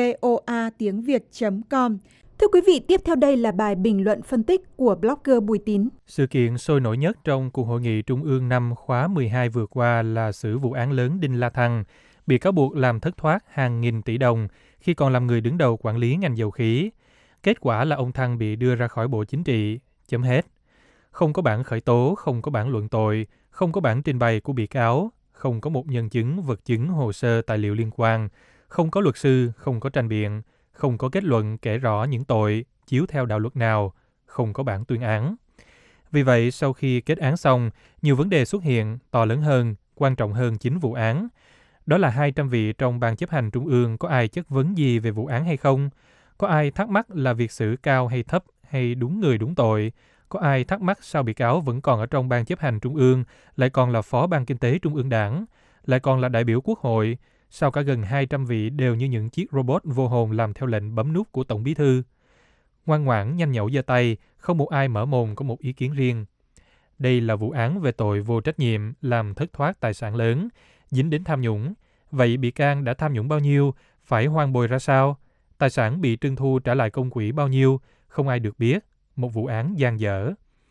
voa tiếng việt chấm com. Thưa quý vị, tiếp theo đây là bài bình luận phân tích của blogger Bùi Tín. Sự kiện sôi nổi nhất trong cuộc hội nghị Trung ương năm khóa mười hai vừa qua là xử vụ án lớn Đinh La Thăng, bị cáo buộc làm thất thoát hàng nghìn tỷ đồng khi còn làm người đứng đầu quản lý ngành dầu khí. Kết quả là ông Thăng bị đưa ra khỏi Bộ Chính trị, chấm hết. Không có bản khởi tố, không có bản luận tội, không có bản trình bày của bị cáo, không có một nhân chứng, vật chứng, hồ sơ, tài liệu liên quan, không có luật sư, không có tranh biện, không có kết luận kể rõ những tội, chiếu theo đạo luật nào, không có bản tuyên án. Vì vậy, sau khi kết án xong, nhiều vấn đề xuất hiện, to lớn hơn, quan trọng hơn chính vụ án. Đó là hai trăm vị trong Ban chấp hành Trung ương có ai chất vấn gì về vụ án hay không? Có ai thắc mắc là việc xử cao hay thấp hay đúng người đúng tội? Có ai thắc mắc sao bị cáo vẫn còn ở trong Ban chấp hành Trung ương, lại còn là Phó Ban Kinh tế Trung ương Đảng, lại còn là đại biểu Quốc hội? Sao cả gần hai trăm vị đều như những chiếc robot vô hồn làm theo lệnh bấm nút của Tổng Bí thư? Ngoan ngoãn, nhanh nhẩu giơ tay, không một ai mở mồm có một ý kiến riêng. Đây là vụ án về tội vô trách nhiệm, làm thất thoát tài sản lớn, dính đến tham nhũng. Vậy bị can đã tham nhũng bao nhiêu? Phải hoàn bồi ra sao? Tài sản bị trưng thu trả lại công quỹ bao nhiêu? Không ai được biết. Một vụ án dang dở.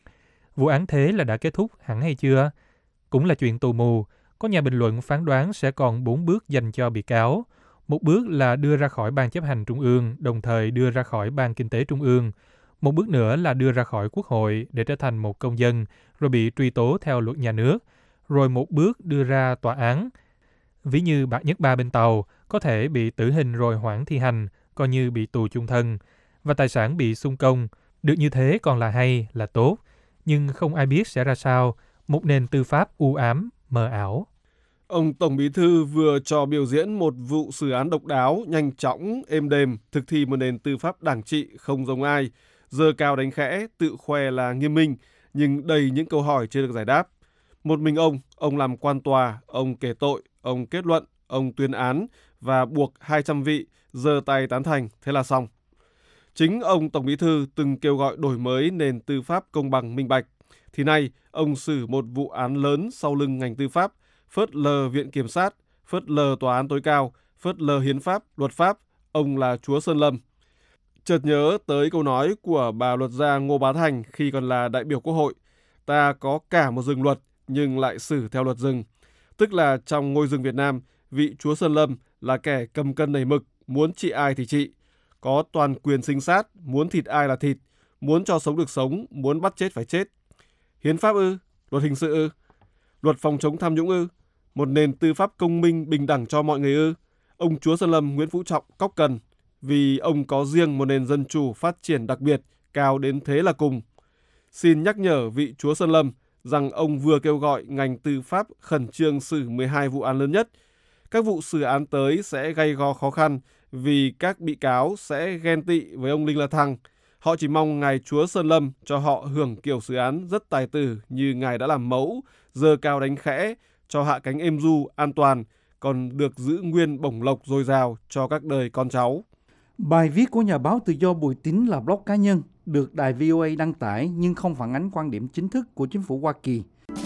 Vụ án thế là đã kết thúc hẳn hay chưa? Cũng là chuyện tù mù. Có nhà bình luận phán đoán sẽ còn bốn bước dành cho bị cáo. Một bước là đưa ra khỏi Ban chấp hành Trung ương, đồng thời đưa ra khỏi Ban Kinh tế Trung ương. Một bước nữa là đưa ra khỏi Quốc hội để trở thành một công dân, rồi bị truy tố theo luật nhà nước. Rồi một bước đưa ra tòa án. Ví như Bạc Nhất Ba bên Tàu, có thể bị tử hình rồi hoãn thi hành, coi như bị tù chung thân. Và tài sản bị xung công. Được như thế còn là hay, là tốt. Nhưng không ai biết sẽ ra sao. Một nền tư pháp u ám, mờ ảo. Ông Tổng Bí thư vừa cho biểu diễn một vụ xử án độc đáo, nhanh chóng, êm đềm, thực thi một nền tư pháp đảng trị không giống ai, giơ cao đánh khẽ, tự khoe là nghiêm minh, nhưng đầy những câu hỏi chưa được giải đáp. Một mình ông, ông làm quan tòa, ông kể tội, ông kết luận, ông tuyên án và buộc hai trăm vị giơ tay tán thành, thế là xong. Chính ông Tổng Bí thư từng kêu gọi đổi mới nền tư pháp công bằng minh bạch, thì nay ông xử một vụ án lớn sau lưng ngành tư pháp, phớt lờ Viện Kiểm sát, phớt lờ Tòa án tối cao, phớt lờ hiến pháp, luật pháp, ông là Chúa Sơn Lâm. Chợt nhớ tới câu nói của bà luật gia Ngô Bá Thành khi còn là đại biểu Quốc hội, ta có cả một rừng luật nhưng lại xử theo luật rừng. Tức là trong ngôi rừng Việt Nam, vị Chúa Sơn Lâm là kẻ cầm cân nảy mực, muốn trị ai thì trị. Có toàn quyền sinh sát, muốn thịt ai là thịt, muốn cho sống được sống, muốn bắt chết phải chết. Hiến pháp ư? Luật hình sự ư? Luật phòng chống tham nhũng ư? Một nền tư pháp công minh bình đẳng cho mọi người ư? Ông Chúa Sơn Lâm Nguyễn Phú Trọng cóc cần, vì ông có riêng một nền dân chủ phát triển đặc biệt, cao đến thế là cùng. Xin nhắc nhở vị Chúa Sơn Lâm rằng ông vừa kêu gọi ngành tư pháp khẩn trương xử mười hai vụ án lớn nhất. Các vụ xử án tới sẽ gay go khó khăn vì các bị cáo sẽ ghen tị với ông Đinh La Thăng. Họ chỉ mong ngài Chúa Sơn Lâm cho họ hưởng kiểu xử án rất tài tử như ngài đã làm mẫu, giơ cao đánh khẽ, cho hạ cánh êm du, an toàn, còn được giữ nguyên bổng lộc dồi dào cho các đời con cháu. Bài viết của nhà báo tự do Bùi Tín là blog cá nhân, được đài vê o a đăng tải nhưng không phản ánh quan điểm chính thức của chính phủ Hoa Kỳ.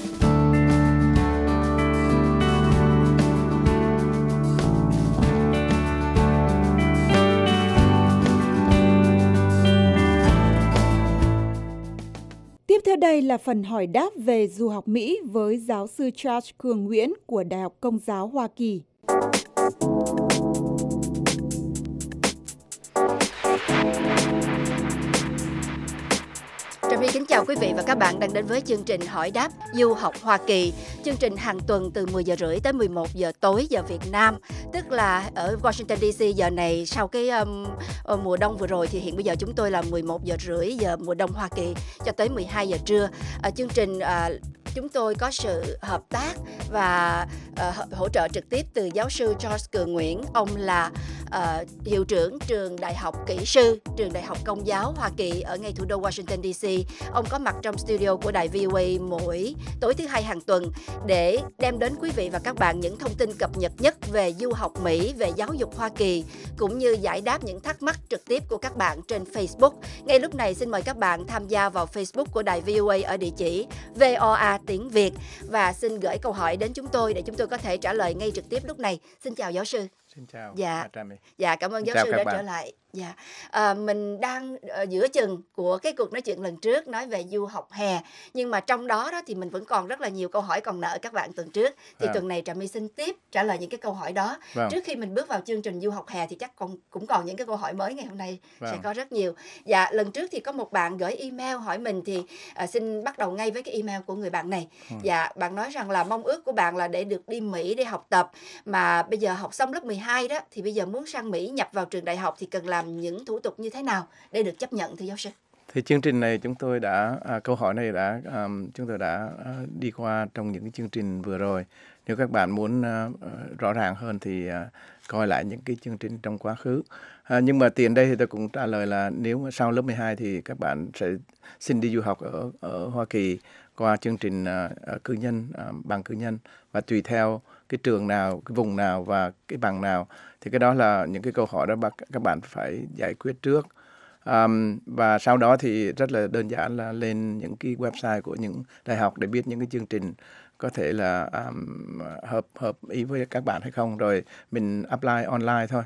Tiếp theo đây là phần hỏi đáp về du học Mỹ với giáo sư Charles Cường Nguyễn của Đại học Công giáo Hoa Kỳ. Trà My kính chào quý vị và các bạn đang đến với chương trình Hỏi đáp du học Hoa Kỳ. Chương trình hàng tuần từ mười giờ rưỡi tới mười một giờ tối giờ Việt Nam, tức là ở Washington đê xê giờ này sau cái um, mùa đông vừa rồi thì hiện bây giờ chúng tôi là mười một giờ rưỡi giờ mùa đông Hoa Kỳ cho tới mười hai giờ trưa. À, chương trình à, chúng tôi có sự hợp tác và uh, hỗ trợ trực tiếp từ giáo sư George Cường Nguyễn. Ông là uh, hiệu trưởng trường Đại học Kỹ sư, trường Đại học Công giáo Hoa Kỳ ở ngay thủ đô Washington đê xê. Ông có mặt trong studio của đài vê o a mỗi tối thứ hai hàng tuần để đem đến quý vị và các bạn những thông tin cập nhật nhất về du học Mỹ, về giáo dục Hoa Kỳ, cũng như giải đáp những thắc mắc trực tiếp của các bạn trên Facebook. Ngay lúc này xin mời các bạn tham gia vào Facebook của đài vê o a ở địa chỉ vê o a tiếng Việt và xin gửi câu hỏi đến chúng tôi để chúng tôi có thể trả lời ngay trực tiếp lúc này. Xin chào giáo sư. Xin chào. Dạ. Trà My. Dạ, cảm ơn giáo Chào sư các đã bạn. trở lại. Dạ. À, mình đang ở giữa chừng của cái cuộc nói chuyện lần trước nói về du học hè, nhưng mà trong đó đó thì mình vẫn còn rất là nhiều câu hỏi còn nợ các bạn tuần trước. Thì Vâng. tuần này Trà My xin tiếp trả lời những cái câu hỏi đó. Vâng. Trước khi mình bước vào chương trình du học hè thì chắc còn cũng còn những cái câu hỏi mới ngày hôm nay Vâng. sẽ có rất nhiều. Dạ, lần trước thì có một bạn gửi email hỏi mình thì à, xin bắt đầu ngay với cái email của người bạn này. Ừ. Dạ, bạn nói rằng là mong ước của bạn là để được đi Mỹ để học tập, mà bây giờ học xong lớp mười hai đó thì bây giờ muốn sang Mỹ nhập vào trường đại học thì cần làm những thủ tục như thế nào để được chấp nhận thưa giáo sư? Thì chương trình này chúng tôi đã à, câu hỏi này đã um, chúng tôi đã à, đi qua trong những cái chương trình vừa rồi. Nếu các bạn muốn à, rõ ràng hơn thì à, coi lại những cái chương trình trong quá khứ. À, nhưng mà tiền đây thì tôi cũng trả lời là nếu mà sau lớp mười hai thì các bạn sẽ xin đi du học ở ở Hoa Kỳ qua chương trình à, cử nhân, à, bằng cử nhân, và tùy theo cái trường nào, cái vùng nào và cái bằng nào thì cái đó là những cái câu hỏi đó bác- các bạn phải giải quyết trước. Um, và sau đó thì rất là đơn giản là lên những cái website của những đại học để biết những cái chương trình có thể là um, hợp hợp ý với các bạn hay không, rồi mình apply online thôi.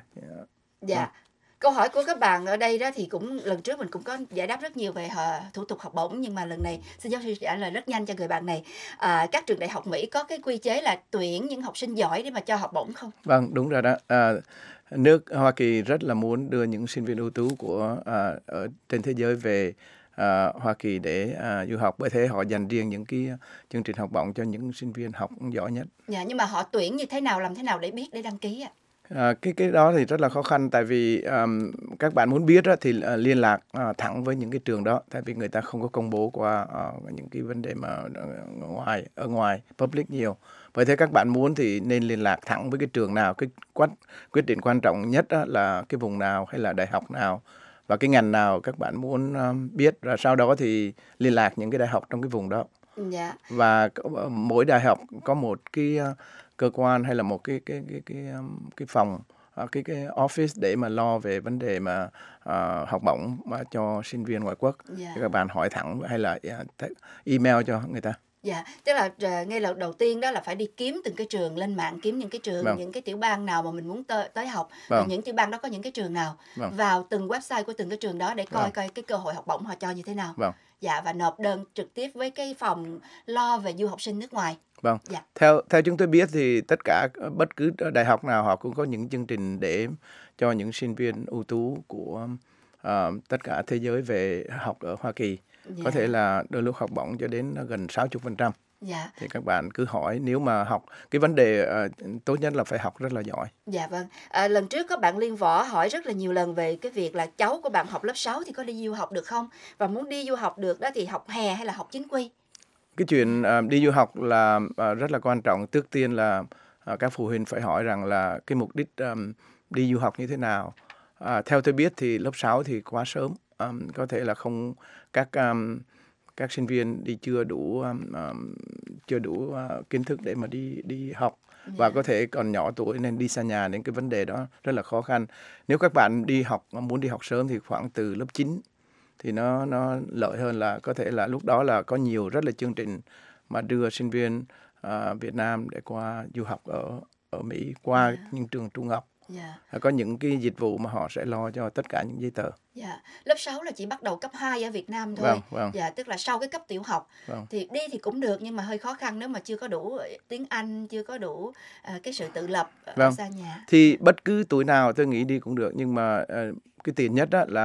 Dạ. Câu hỏi của các bạn ở đây đó thì cũng lần trước mình cũng có giải đáp rất nhiều về ờ, thủ tục học bổng, nhưng mà lần này xin giáo sư trả lời rất nhanh cho người bạn này. À, các trường đại học Mỹ có cái quy chế là tuyển những học sinh giỏi để mà cho học bổng không? Vâng, đúng rồi đó. À, nước Hoa Kỳ rất là muốn đưa những sinh viên ưu tú của à, ở trên thế giới về à, Hoa Kỳ để à, du học, bởi thế họ dành riêng những cái chương trình học bổng cho những sinh viên học giỏi nhất. Dạ, nhưng mà họ tuyển như thế nào, làm thế nào để biết, để đăng ký ạ? À, cái cái đó thì rất là khó khăn, tại vì um, các bạn muốn biết á, thì uh, liên lạc uh, thẳng với những cái trường đó, tại vì người ta không có công bố qua uh, những cái vấn đề mà uh, ngoài ở ngoài public nhiều. Bởi thế các bạn muốn thì nên liên lạc thẳng với cái trường nào. Cái quyết quyết định quan trọng nhất á, là cái vùng nào hay là đại học nào và cái ngành nào các bạn muốn um, biết, và sau đó thì liên lạc những cái đại học trong cái vùng đó. Dạ. Và có- mỗi đại học có một cái uh, cơ quan hay là một cái cái cái cái um, cái phòng, uh, cái cái office để mà lo về vấn đề mà uh, học bổng mà cho sinh viên ngoại quốc. Dạ. Thì các bạn hỏi thẳng hay là uh, te- email cho người ta. Dạ, tức là ờ, ngay lần đầu tiên đó là phải đi kiếm từng cái trường, lên mạng kiếm những cái trường, Vâng. những cái tiểu bang nào mà mình muốn tới, tới học, Vâng. rồi những tiểu bang đó có những cái trường nào, Vâng. vào từng website của từng cái trường đó để coi Vâng. coi cái cơ hội học bổng họ cho như thế nào. Vâng. Dạ, và nộp đơn trực tiếp với cái phòng lo về du học sinh nước ngoài. Vâng. Dạ. Theo theo chúng tôi biết thì tất cả bất cứ đại học nào họ cũng có những chương trình để cho những sinh viên ưu tú của uh, tất cả thế giới về học ở Hoa Kỳ. Dạ. Có thể là đôi lúc học bổng cho đến gần sáu mươi phần trăm. Dạ. Thì các bạn cứ hỏi, nếu mà học cái vấn đề ờ, tốt nhất là phải học rất là giỏi. Dạ vâng. À, lần trước có bạn Liên Võ hỏi rất là nhiều lần về cái việc là cháu của bạn học lớp sáu thì có đi du học được không? Và muốn đi du học được đó thì học hè hay là học chính quy? Cái chuyện ờ, đi du học là ờ, rất là quan trọng. Trước tiên là ờ, các phụ huynh phải hỏi rằng là cái mục đích ờm, đi du học như thế nào. À, theo tôi biết thì lớp sáu thì quá sớm. Ờm, có thể là không các ờm, các sinh viên đi chưa đủ ờm, ờm, chưa đủ ờ, kiến thức để mà đi đi học, và có thể còn nhỏ tuổi nên đi xa nhà, nên cái vấn đề đó rất là khó khăn. Nếu các bạn đi học muốn đi học sớm thì khoảng từ lớp chín thì nó nó lợi hơn, là có thể là lúc đó là có nhiều rất là chương trình mà đưa sinh viên ờ, Việt Nam để qua du học ở ở Mỹ qua Yeah. những trường trung học. Dạ. Và có những cái dịch vụ mà họ sẽ lo cho tất cả những giấy tờ. Dạ, lớp sáu là chỉ bắt đầu cấp hai ở Việt Nam thôi. Vâng, vâng. Dạ, tức là sau cái cấp tiểu học. Vâng. Thì đi thì cũng được nhưng mà hơi khó khăn nếu mà chưa có đủ tiếng Anh, chưa có đủ à, cái sự tự lập ở Vâng. xa nhà. Thì bất cứ tuổi nào tôi nghĩ đi cũng được, nhưng mà ờ, cái tiền nhất á là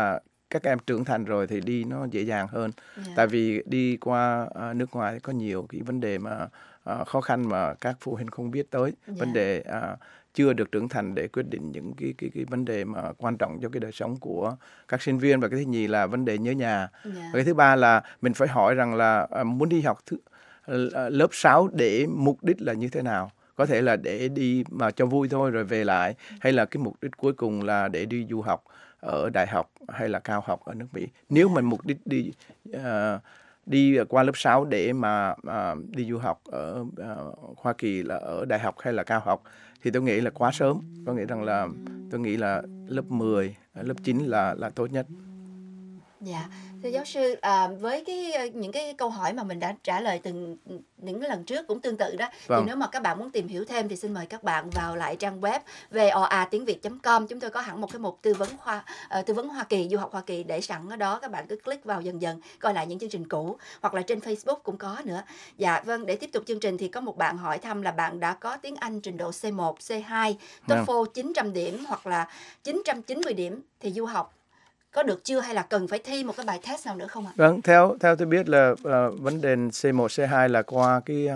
các em trưởng thành rồi thì đi nó dễ dàng hơn. Dạ. Tại vì đi qua uh, nước ngoài thì có nhiều cái vấn đề mà uh, khó khăn mà các phụ huynh không biết tới. Dạ. Vấn đề uh, chưa được trưởng thành để quyết định những cái cái cái vấn đề mà quan trọng cho cái đời sống của các sinh viên. Và cái thứ nhì là vấn đề nhớ nhà. Dạ. Và cái thứ ba là mình phải hỏi rằng là uh, muốn đi học thứ, uh, lớp sáu để mục đích là như thế nào. Có thể là để đi mà cho vui thôi rồi về lại, hay là cái mục đích cuối cùng là để đi du học ở đại học hay là cao học ở nước Mỹ. Nếu mà mục đích đi uh, đi qua lớp sáu để mà uh, đi du học ở uh, Hoa Kỳ là ở đại học hay là cao học thì tôi nghĩ là quá sớm. Tôi nghĩ rằng là tôi nghĩ là lớp mười, lớp chín là là tốt nhất. Dạ, thưa giáo sư, à, với cái những cái câu hỏi mà mình đã trả lời từng những cái lần trước cũng tương tự đó, Vâng. thì nếu mà các bạn muốn tìm hiểu thêm thì xin mời các bạn vào lại trang web vê o a tiếng việt chấm com. Chúng tôi có hẳn một cái mục tư vấn hoa uh, tư vấn Hoa Kỳ, du học Hoa Kỳ để sẵn ở đó, các bạn cứ click vào dần dần coi lại những chương trình cũ, hoặc là trên Facebook cũng có nữa. Dạ vâng, để tiếp tục chương trình thì có một bạn hỏi thăm là bạn đã có tiếng Anh trình độ C một, C hai, Vâng. TOEFL chín trăm điểm hoặc là chín trăm chín mươi điểm thì du học có được chưa, hay là cần phải thi một cái bài test nào nữa không ạ? Vâng, theo theo tôi biết là uh, vấn đề C một, C hai là qua cái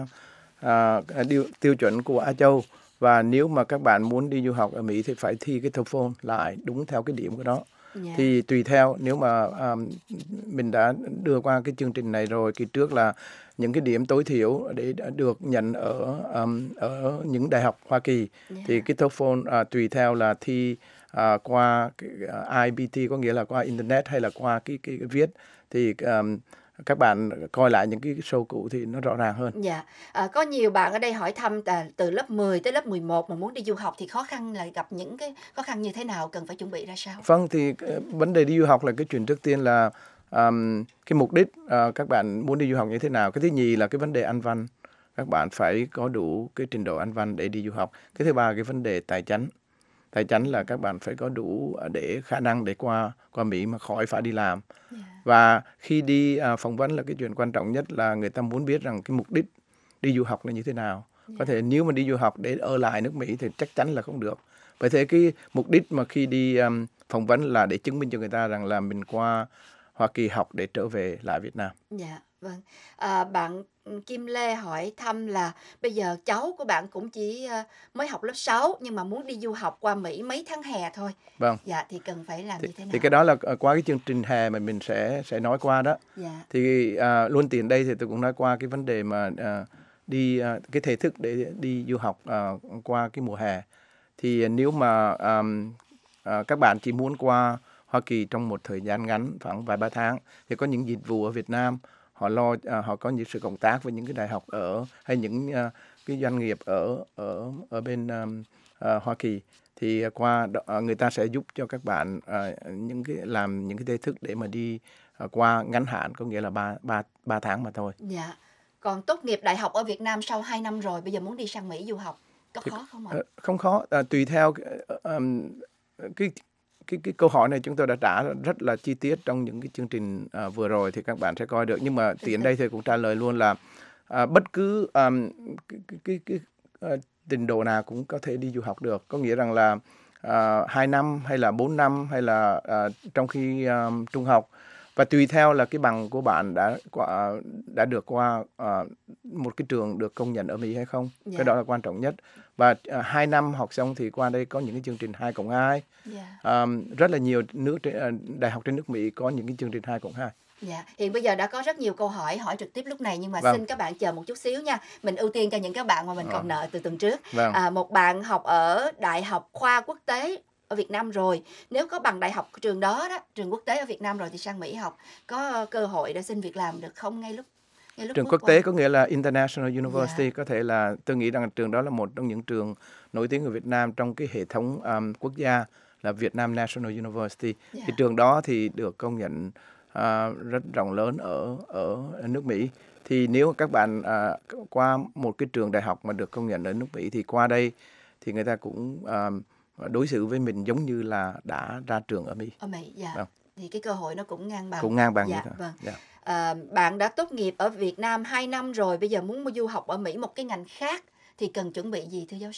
uh, điều, tiêu chuẩn của Á Châu, và nếu mà các bạn muốn đi du học ở Mỹ thì phải thi cái TOEFL lại đúng theo cái điểm của đó. Dạ. Thì tùy theo, nếu mà um, mình đã đưa qua cái chương trình này rồi, kỳ trước là những cái điểm tối thiểu để được nhận ở um, ở những đại học Hoa Kỳ, Dạ. thì cái TOEFL uh, tùy theo là thi uh, qua cái, uh, I B T, có nghĩa là qua internet hay là qua cái cái, cái viết, thì um, các bạn coi lại những cái show cũ thì nó rõ ràng hơn. Dạ, à, có nhiều bạn ở đây hỏi thăm à, từ lớp mười tới lớp mười một mà muốn đi du học thì khó khăn là gặp những cái khó khăn như thế nào, cần phải chuẩn bị ra sao? Vâng, thì uh, vấn đề đi du học là cái chuyện trước tiên là um, cái mục đích uh, các bạn muốn đi du học như thế nào. Cái thứ nhì là cái vấn đề Anh văn, các bạn phải có đủ cái trình độ Anh văn để đi du học. Cái thứ ba cái vấn đề tài chính. Tài chính là các bạn phải có đủ để khả năng để qua qua Mỹ mà khỏi phải đi làm. Yeah. Và khi đi uh, phỏng vấn là cái chuyện quan trọng nhất là người ta muốn biết rằng cái mục đích đi du học là như thế nào. Yeah. Có thể nếu mà đi du học để ở lại nước Mỹ thì chắc chắn là không được. Bởi thế cái mục đích mà khi đi um, phỏng vấn là để chứng minh cho người ta rằng là mình qua Hoa Kỳ học để trở về lại Việt Nam. Dạ, vâng. À, bạn Kim Lê hỏi thăm là bây giờ cháu của bạn cũng chỉ uh, mới học lớp sáu nhưng mà muốn đi du học qua Mỹ mấy tháng hè thôi. Vâng. Dạ, thì cần phải làm thì, như thế nào? Thì cái đó là qua cái chương trình hè mà mình sẽ sẽ nói qua đó. Dạ. Thì uh, luôn tiền đây thì tôi cũng nói qua cái vấn đề mà uh, đi uh, cái thể thức để đi du học uh, qua cái mùa hè. Thì uh, nếu mà um, uh, các bạn chỉ muốn qua Hoa Kỳ trong một thời gian ngắn khoảng vài ba tháng thì có những dịch vụ ở Việt Nam, họ lo uh, họ có những sự cộng tác với những cái đại học ở hay những uh, cái doanh nghiệp ở ở ở bên um, uh, Hoa Kỳ, thì uh, qua uh, người ta sẽ giúp cho các bạn uh, những cái làm những cái thể thức để mà đi uh, qua ngắn hạn, có nghĩa là ba ba ba tháng mà thôi. Dạ. Còn tốt nghiệp đại học ở Việt Nam sau hai năm rồi, bây giờ muốn đi sang Mỹ du học có Thì, khó không ạ? Uh, không khó, uh, tùy theo uh, um, cái Cái, cái câu hỏi này chúng tôi đã trả rất là chi tiết trong những cái chương trình uh, vừa rồi thì các bạn sẽ coi được. Nhưng mà tiện đây thì cũng trả lời luôn là uh, bất cứ um, cái, cái, cái, cái uh, trình độ nào cũng có thể đi du học được. Có nghĩa rằng là uh, hai năm hay là bốn năm hay là uh, trong khi um, trung học. Và tùy theo là cái bằng của bạn đã qua, đã được qua uh, một cái trường được công nhận ở Mỹ hay không. Yeah. Cái đó là quan trọng nhất. Và uh, hai năm học xong thì qua đây có những cái chương trình hai cộng hai. Yeah. Um, rất là nhiều nước uh, đại học trên nước Mỹ có những cái chương trình hai cộng hai. Dạ, hiện bây giờ đã có rất nhiều câu hỏi hỏi trực tiếp lúc này, nhưng mà Vâng. xin các bạn chờ một chút xíu nha. Mình ưu tiên cho những các bạn mà mình còn Ờ. nợ từ tuần trước. Vâng. À, một bạn học ở Đại học Khoa Quốc tế ở Việt Nam rồi, nếu có bằng đại học trường đó đó, trường quốc tế ở Việt Nam rồi thì sang Mỹ học có cơ hội để xin việc làm được không ngay lúc ngay lúc Trường bước quốc qua? tế có nghĩa là International University, Dạ. có thể là tôi nghĩ rằng trường đó là một trong những trường nổi tiếng ở Việt Nam trong cái hệ thống um, quốc gia là Việt Nam National University. Dạ. Thì trường đó thì được công nhận uh, rất rộng lớn ở ở nước Mỹ. Thì nếu các bạn uh, qua một cái trường đại học mà được công nhận ở nước Mỹ thì qua đây thì người ta cũng um, đối xử với mình giống như là đã ra trường ở Mỹ. Ở Mỹ, dạ. Vâng. Thì cái cơ hội nó cũng ngang bằng. Cũng ngang bằng Dạ, như thế. vâng. Dạ. À, bạn đã tốt nghiệp ở Việt Nam hai năm rồi, bây giờ muốn du học ở Mỹ một cái ngành khác thì cần chuẩn bị gì thưa giáo sư?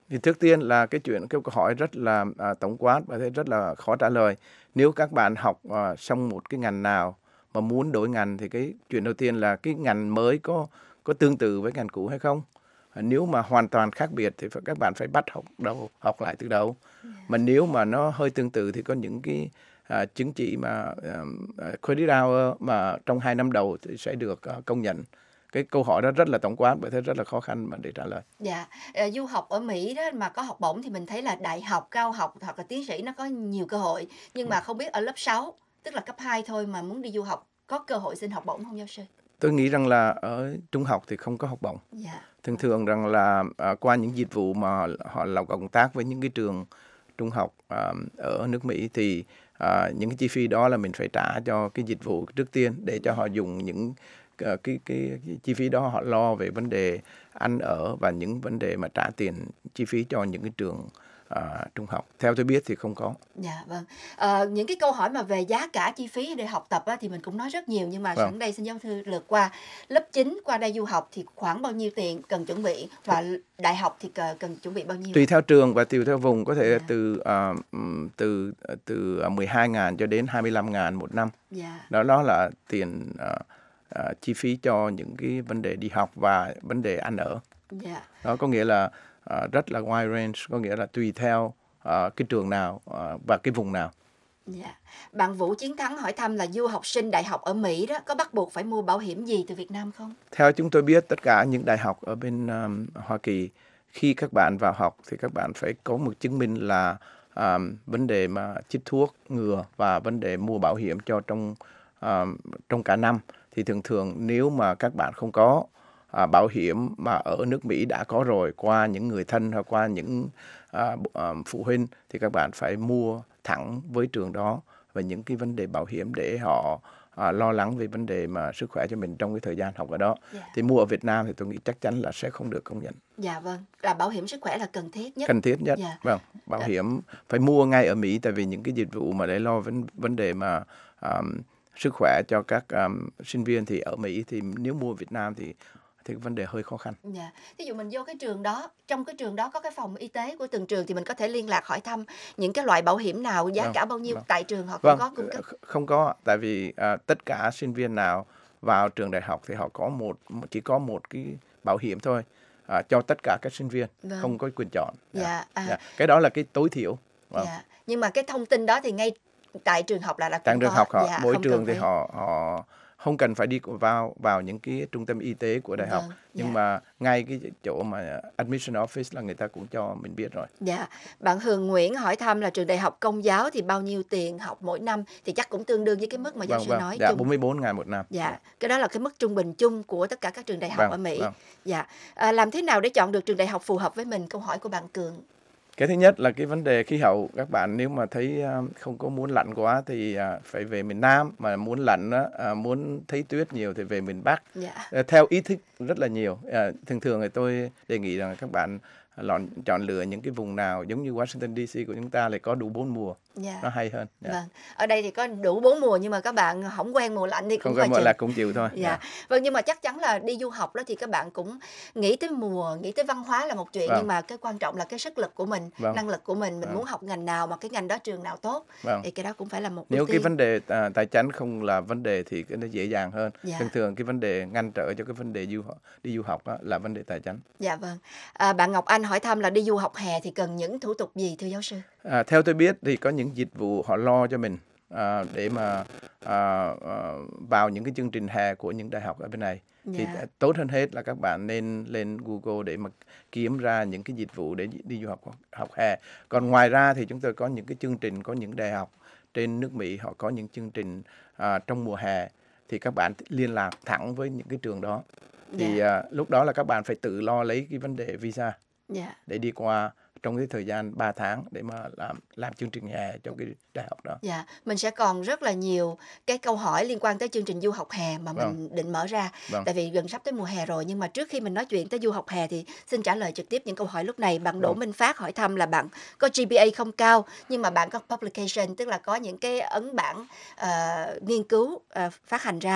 Thì trước tiên là cái chuyện cái câu hỏi rất là à, tổng quát và thế rất là khó trả lời. Nếu các bạn học à, xong một cái ngành nào mà muốn đổi ngành thì cái chuyện đầu tiên là cái ngành mới có có tương tự với ngành cũ hay không. À, nếu mà hoàn toàn khác biệt thì phải, các bạn phải bắt học đầu học lại từ đầu. Yeah. Mà nếu mà nó hơi tương tự thì có những cái à, chứng chỉ mà uh, credit hour mà trong hai năm đầu thì sẽ được uh, công nhận. Cái câu hỏi đó rất là tổng quát, bởi thế rất là khó khăn mà để trả lời. Dạ, à, du học ở Mỹ đó mà có học bổng thì mình thấy là đại học, cao học hoặc là tiến sĩ nó có nhiều cơ hội. Nhưng mà không biết ở lớp sáu, tức là cấp hai thôi mà muốn đi du học, có cơ hội xin học bổng không giáo sư? Tôi nghĩ rằng là ở trung học thì không có học bổng. Dạ. Thường thường rằng là à, qua những dịch vụ mà họ làm cộng tác với những cái trường trung học à, ở nước Mỹ thì à, những cái chi phí đó là mình phải trả cho cái dịch vụ trước tiên để cho họ dùng những cái, cái, cái, cái chi phí đó họ lo về vấn đề ăn ở và những vấn đề mà trả tiền chi phí cho những cái trường à, trung học. Theo tôi biết thì không có. Dạ vâng. À, những cái câu hỏi mà về giá cả chi phí để học tập á, thì mình cũng nói rất nhiều nhưng mà Vâng. sẵn đây xin giáo sư lượt qua. Lớp chín qua đây du học thì khoảng bao nhiêu tiền cần chuẩn bị và đại học thì cần, cần chuẩn bị bao nhiêu? Tùy theo trường và tùy theo vùng, có thể Dạ. từ uh, từ từ mười hai nghìn cho đến hai mươi lăm nghìn một năm. Dạ. Đó đó là tiền uh, uh, chi phí cho những cái vấn đề đi học và vấn đề ăn ở. Dạ. Đó có nghĩa là uh, rất là wide range, có nghĩa là tùy theo uh, cái trường nào uh, và cái vùng nào. Dạ. Bạn Vũ Chiến Thắng hỏi thăm là du học sinh đại học ở Mỹ đó có bắt buộc phải mua bảo hiểm gì từ Việt Nam không? Theo chúng tôi biết, tất cả những đại học ở bên um, Hoa Kỳ, khi các bạn vào học thì các bạn phải có một chứng minh là um, vấn đề mà chích thuốc ngừa và vấn đề mua bảo hiểm cho trong um, trong cả năm. Thì thường thường nếu mà các bạn không có uh, bảo hiểm mà ở nước Mỹ đã có rồi qua những người thân hoặc qua những uh, um, phụ huynh thì các bạn phải mua thẳng với trường đó về những cái vấn đề bảo hiểm để họ À, lo lắng về vấn đề mà sức khỏe cho mình trong cái thời gian học ở đó. Dạ. Thì mua ở Việt Nam thì tôi nghĩ chắc chắn là sẽ không được công nhận. Dạ vâng, là bảo hiểm sức khỏe là cần thiết nhất. Cần thiết nhất. Dạ. Vâng, bảo Dạ. hiểm phải mua ngay ở Mỹ, tại vì những cái dịch vụ mà để lo vấn vấn đề mà um, sức khỏe cho các um, sinh viên thì ở Mỹ, thì nếu mua ở Việt Nam thì thì vấn đề hơi khó khăn. Dạ. Ví dụ mình vô cái trường đó, trong cái trường đó có cái phòng y tế của từng trường thì mình có thể liên lạc hỏi thăm những cái loại bảo hiểm nào, giá Vâng, cả bao nhiêu vâng. tại trường họ Vâng, cũng có cung cấp. không có, tại vì à, tất cả sinh viên nào vào trường đại học thì họ có một chỉ có một cái bảo hiểm thôi à, cho tất cả các sinh viên, Vâng. không có quyền chọn. Dạ. À, Dạ. Cái đó là cái tối thiểu. Vâng. dạ. Nhưng mà cái thông tin đó thì ngay tại trường học là là Tại cũng trường có. học họ Dạ, mỗi không trường cần thì phải- họ họ không cần phải đi vào vào những cái trung tâm y tế của đại học, Vâng, nhưng dạ. mà ngay cái chỗ mà admission office là người ta cũng cho mình biết rồi. Dạ, bạn Hường Nguyễn hỏi thăm là trường đại học công giáo thì bao nhiêu tiền học mỗi năm thì chắc cũng tương đương với cái mức mà giáo Vâng sư vâng, nói dạ chung. bốn mươi bốn ngàn một năm. Dạ, cái đó là cái mức trung bình chung của tất cả các trường đại học Vâng, ở Mỹ. vâng. Dạ, à, làm thế nào để chọn được trường đại học phù hợp với mình? Câu hỏi của bạn Cường. Cái thứ nhất là cái vấn đề khí hậu. Các bạn nếu mà thấy à, không có muốn lạnh quá thì à, phải về miền Nam, mà muốn lạnh á, à, muốn thấy tuyết nhiều thì về miền Bắc. Dạ. À, theo ý thích rất là nhiều. À, thường thường thì tôi đề nghị rằng các bạn lọn chọn lựa những cái vùng nào giống như Washington đê xê của chúng ta lại có đủ bốn mùa, Dạ. nó hay hơn. Dạ. Vâng, ở đây thì có đủ bốn mùa nhưng mà các bạn không quen mùa lạnh thì cũng Không coi có mùa chừng. là cũng chịu thôi. Dạ. Vâng, nhưng mà chắc chắn là đi du học đó thì các bạn cũng nghĩ tới mùa, nghĩ tới văn hóa là một chuyện, Vâng. nhưng mà cái quan trọng là cái sức lực của mình, Vâng. năng lực của mình, mình Vâng. muốn học ngành nào mà cái ngành đó trường nào tốt Vâng. thì cái đó cũng phải là một Nếu ưu cái tiên. vấn đề à, tài chính không là vấn đề thì cái nó dễ dàng hơn. Dạ. Thường thường cái vấn đề ngăn trở cho cái vấn đề du học, đi du học á, là vấn đề tài chính. Dạ vâng. À, bạn Ngọc Anh hỏi thăm là đi du học hè thì cần những thủ tục gì thưa giáo sư? À, theo tôi biết thì có những dịch vụ họ lo cho mình à, để mà à, à, vào những cái chương trình hè của những đại học ở bên này. Thì Dạ. tốt hơn hết là các bạn nên lên Google để mà kiếm ra những cái dịch vụ để đi du học học hè. Còn ngoài ra thì chúng tôi có những cái chương trình, có những đại học trên nước Mỹ họ có những chương trình à, trong mùa hè thì các bạn liên lạc thẳng với những cái trường đó. Thì Dạ. à, lúc đó là các bạn phải tự lo lấy cái vấn đề visa Dạ. để đi qua trong cái thời gian ba tháng để mà làm làm chương trình hè cho cái đại học đó. Dạ, mình sẽ còn rất là nhiều cái câu hỏi liên quan tới chương trình du học hè mà Vâng. mình định mở ra. Vâng. Tại vì gần sắp tới mùa hè rồi, nhưng mà trước khi mình nói chuyện tới du học hè thì xin trả lời trực tiếp những câu hỏi lúc này. Bạn Đỗ Vâng. Minh Phát hỏi thăm là bạn có giê pê a không cao nhưng mà bạn có publication, tức là có những cái ấn bản ờ, nghiên cứu ờ, phát hành ra.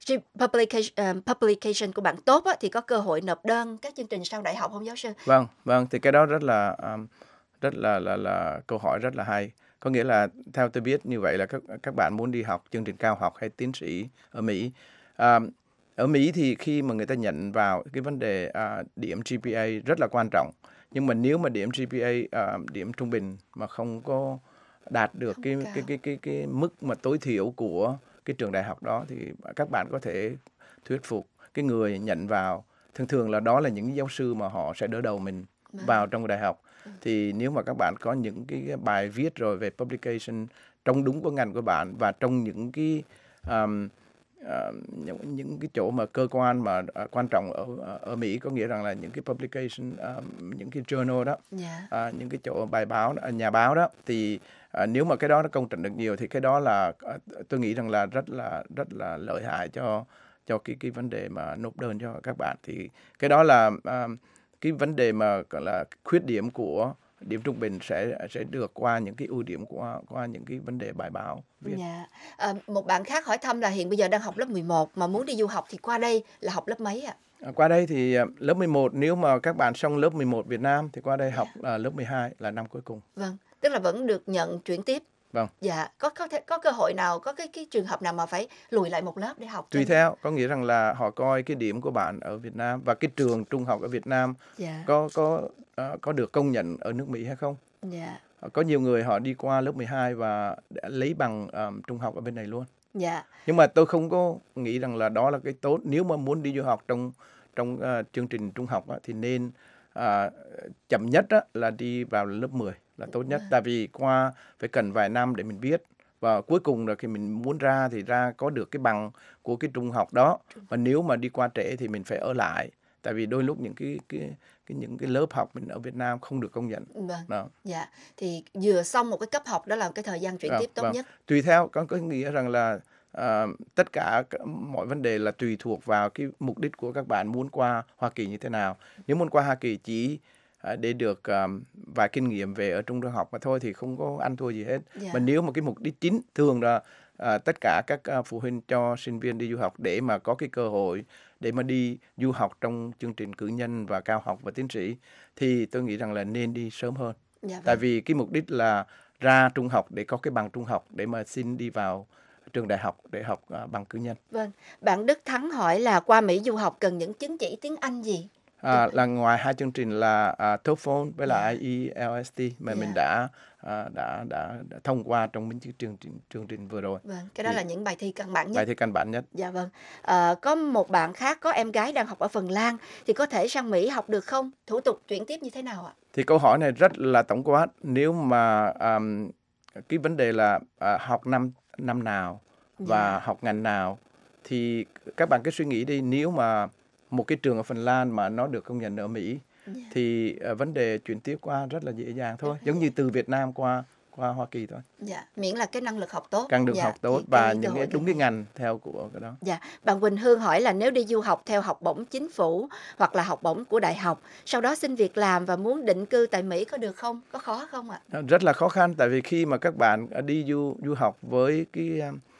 publication, uh, publication của bạn tốt á, thì có cơ hội nộp đơn các chương trình sau đại học không giáo sư? Vâng, vâng, thì cái đó rất là um, rất là là là câu hỏi rất là hay. Có nghĩa là theo tôi biết như vậy là các các bạn muốn đi học chương trình cao học hay tiến sĩ ở Mỹ. Um, ở Mỹ thì khi mà người ta nhận vào cái vấn đề uh, điểm giê pê a rất là quan trọng. Nhưng mà nếu mà điểm giê pê a uh, điểm trung bình mà không có đạt được cái, cái cái cái cái mức mà tối thiểu của cái trường đại học đó thì các bạn có thể thuyết phục cái người nhận vào. Thường thường là đó là những giáo sư mà họ sẽ đỡ đầu mình vào trong đại học. Thì nếu mà các bạn có những cái bài viết rồi về publication trong đúng của ngành của bạn và trong những cái um, uh, những những cái chỗ mà cơ quan mà uh, quan trọng ở ở Mỹ, có nghĩa rằng là những cái publication um, những cái journal đó, yeah. uh, những cái chỗ bài báo nhà báo đó, thì uh, nếu mà cái đó nó công trình được nhiều thì cái đó là uh, tôi nghĩ rằng là rất là rất là lợi hại cho cho cái cái vấn đề mà nộp đơn cho các bạn. Thì cái đó là uh, cái vấn đề mà gọi là khuyết điểm của điểm trung bình sẽ sẽ được qua những cái ưu điểm qua qua những cái vấn đề bài báo viết. Dạ. À, một bạn khác hỏi thăm là hiện bây giờ đang học lớp mười một mà muốn đi du học thì qua đây là học lớp mấy ạ? À, qua đây thì uh, lớp mười một, nếu mà các bạn xong lớp mười một Việt Nam thì qua đây học uh, lớp mười hai là năm cuối cùng. Vâng, tức là vẫn được nhận chuyển tiếp. Vâng. Dạ, có có thể, có cơ hội nào, có cái cái trường hợp nào mà phải lùi lại một lớp để học? Tùy theo, có nghĩa rằng là họ coi cái điểm của bạn ở Việt Nam và cái trường trung học ở Việt Nam dạ. có có uh, có được công nhận ở nước Mỹ hay không. Dạ. Có nhiều người họ đi qua lớp mười hai và đã lấy bằng um, trung học ở bên này luôn. Dạ. Nhưng mà tôi không có nghĩ rằng là đó là cái tốt. Nếu mà muốn đi du học trong trong uh, chương trình trung học á, thì nên uh, chậm nhất á, là đi vào lớp mười là tốt nhất. Tại vì qua phải cần vài năm để mình biết. Và cuối cùng là khi mình muốn ra thì ra có được cái bằng của cái trung học đó. Và nếu mà đi qua trễ thì mình phải ở lại. Tại vì đôi lúc những cái cái cái những cái lớp học mình ở Việt Nam không được công nhận. Vâng. Đó. Dạ. Thì vừa xong một cái cấp học đó là cái thời gian chuyển Đó, tiếp tốt vâng. nhất. Tùy theo, có có nghĩa rằng là uh, tất cả mọi vấn đề là tùy thuộc vào cái mục đích của các bạn muốn qua Hoa Kỳ như thế nào. Nếu muốn qua Hoa Kỳ chỉ uh, để được um, vài kinh nghiệm về ở trung trung học mà thôi thì không có ăn thua gì hết. Dạ. Mà nếu mà cái mục đích chính thường là uh, tất cả các uh, phụ huynh cho sinh viên đi du học để mà có cái cơ hội để mà đi du học trong chương trình cử nhân và cao học và tiến sĩ thì tôi nghĩ rằng là nên đi sớm hơn. Dạ, vâng. Tại vì cái mục đích là ra trung học để có cái bằng trung học để mà xin đi vào trường đại học để học uh, bằng cử nhân. Vâng. Bạn Đức Thắng hỏi là qua Mỹ du học cần những chứng chỉ tiếng Anh gì? À, là ngoài hai chương trình là uh, TOEFL với là yeah. I E L S T mà yeah. mình đã, uh, đã đã đã thông qua trong những chương trình chương trình vừa rồi. Vâng, cái đó thì, là những bài thi căn bản nhất. Bài thi căn bản nhất. Dạ vâng. À, có một bạn khác có em gái đang học ở Phần Lan thì có thể sang Mỹ học được không? Thủ tục chuyển tiếp như thế nào ạ? Thì câu hỏi này rất là tổng quát. Nếu mà um, cái vấn đề là uh, học năm năm nào và yeah. học ngành nào thì các bạn cứ suy nghĩ đi, nếu mà một cái trường ở Phần Lan mà nó được công nhận ở Mỹ yeah. thì uh, vấn đề chuyển tiếp qua rất là dễ dàng thôi, giống như từ Việt Nam qua qua Hoa Kỳ thôi. Dạ, miễn là cái năng lực học tốt. Càng được dạ, học tốt và những cái đúng cái ngành theo của cái đó. Dạ, bạn Quỳnh Hương hỏi là nếu đi du học theo học bổng chính phủ hoặc là học bổng của đại học, sau đó xin việc làm và muốn định cư tại Mỹ có được không? Có khó không ạ? Rất là khó khăn, tại vì khi mà các bạn đi du du học với cái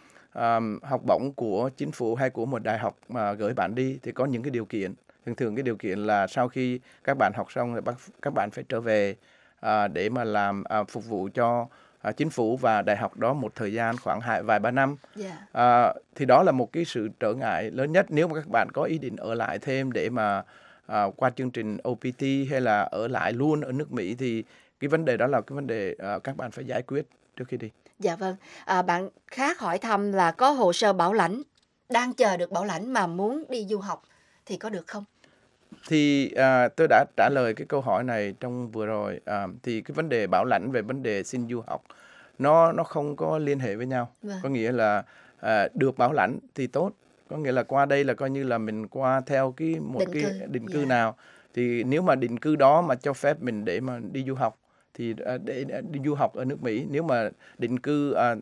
um, học bổng của chính phủ hay của một đại học mà gửi bạn đi thì có những cái điều kiện. Thường thường cái điều kiện là sau khi các bạn học xong thì các bạn phải trở về uh, để mà làm uh, phục vụ cho uh, chính phủ và đại học đó một thời gian khoảng hai vài ba năm. Yeah. Uh, thì đó là một cái sự trở ngại lớn nhất nếu mà các bạn có ý định ở lại thêm để mà uh, qua chương trình O P T hay là ở lại luôn ở nước Mỹ thì cái vấn đề đó là cái vấn đề uh, các bạn phải giải quyết trước khi đi. Dạ vâng. À, bạn khác hỏi thăm là có hồ sơ bảo lãnh, đang chờ được bảo lãnh mà muốn đi du học thì có được không? Thì uh, tôi đã trả lời cái câu hỏi này trong vừa rồi. Uh, thì cái vấn đề bảo lãnh về vấn đề xin du học nó nó không có liên hệ với nhau. Vâng. Có nghĩa là uh, được bảo lãnh thì tốt. Có nghĩa là qua đây là coi như là mình qua theo cái một định cái cư. định cư yeah. nào. Thì nếu mà định cư đó mà cho phép mình để mà đi du học thì uh, để, để đi du học ở nước Mỹ. Nếu mà định cư uh,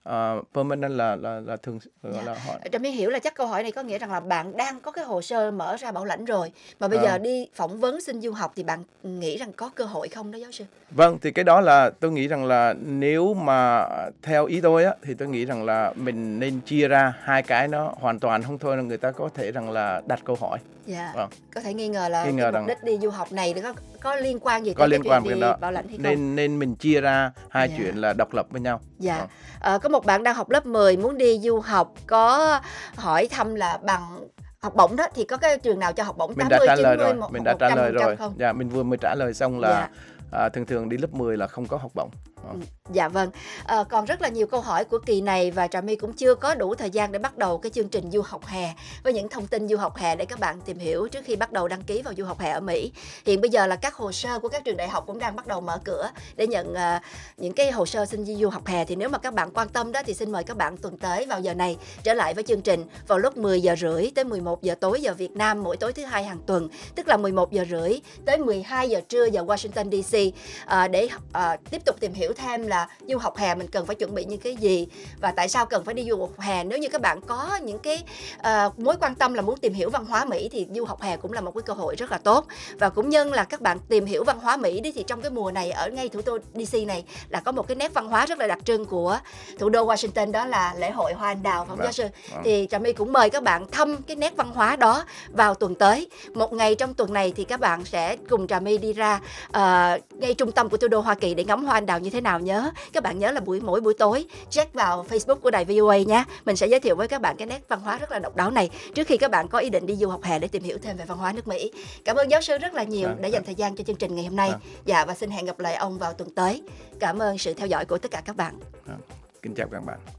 uh, permanent là là là thường gọi Dạ. là họ Trà My hiểu là chắc câu hỏi này có nghĩa rằng là bạn đang có cái hồ sơ mở ra bảo lãnh rồi, mà bây À. giờ đi phỏng vấn xin du học thì bạn nghĩ rằng có cơ hội không đó giáo sư? Vâng, thì cái đó là tôi nghĩ rằng là nếu mà theo ý tôi á, thì tôi nghĩ rằng là mình nên chia ra hai cái, nó hoàn toàn không thôi là người ta có thể rằng là đặt câu hỏi. Dạ. Vâng. Có thể nghi ngờ là Nghi ngờ cái rằng- mục đích đi du học này thì có có liên quan gì Có tới liên cái quan chuyện với đi đó. bảo lãnh hay không? Nên nên mình chia ra hai Dạ. chuyện là độc lập với nhau. Dạ. Vâng. Ờ, có một bạn đang học lớp mười muốn đi du học, có hỏi thăm là bằng học bổng đó thì có cái trường nào cho học bổng Mình tám đã mươi, trả chín lời mươi, rồi, một- mình đã một trả trăm lời phần trăm rồi. không? Dạ, mình vừa mới trả lời xong là Dạ. à, thường thường đi lớp mười là không có học bổng. Vâng. Dạ vâng, à, còn rất là nhiều câu hỏi của kỳ này và Trà My cũng chưa có đủ thời gian để bắt đầu cái chương trình du học hè với những thông tin du học hè để các bạn tìm hiểu trước khi bắt đầu đăng ký vào du học hè ở Mỹ. Hiện bây giờ là các hồ sơ của các trường đại học cũng đang bắt đầu mở cửa để nhận à, những cái hồ sơ xin du học hè. Thì nếu mà các bạn quan tâm đó thì xin mời các bạn tuần tới vào giờ này trở lại với chương trình vào lúc mười giờ rưỡi tới mười một giờ tối giờ Việt Nam mỗi tối thứ hai hàng tuần, tức là mười một giờ rưỡi tới mười hai giờ trưa giờ Washington đê xê à, để à, tiếp tục tìm hiểu thêm là du học hè mình cần phải chuẩn bị những cái gì và tại sao cần phải đi du học hè. Nếu như các bạn có những cái uh, mối quan tâm là muốn tìm hiểu văn hóa Mỹ thì du học hè cũng là một cái cơ hội rất là tốt. Và cũng nhân là các bạn tìm hiểu văn hóa Mỹ đi thì trong cái mùa này ở ngay thủ đô đê xê này là có một cái nét văn hóa rất là đặc trưng của thủ đô Washington, đó là lễ hội hoa anh đào, phải không Vâng, giáo sư? vâng. Thì Trà My cũng mời các bạn thăm cái nét văn hóa đó vào tuần tới. Một ngày trong tuần này thì các bạn sẽ cùng Trà My đi ra uh, ngay trung tâm của thủ đô Hoa Kỳ để ngắm hoa anh đào như thế nào. Nhớ các bạn nhớ là buổi mỗi buổi tối check vào Facebook của đài vê o a nhé. Mình sẽ giới thiệu với các bạn cái nét văn hóa rất là độc đáo này trước khi các bạn có ý định đi du học hè để tìm hiểu thêm về văn hóa nước Mỹ. Cảm ơn giáo sư rất là nhiều Vâng, đã dành thời gian cho chương trình ngày hôm nay. Vâng. Dạ, và xin hẹn gặp lại ông vào tuần tới. Cảm ơn sự theo dõi của tất cả các bạn. Vâng. Kính chào các bạn.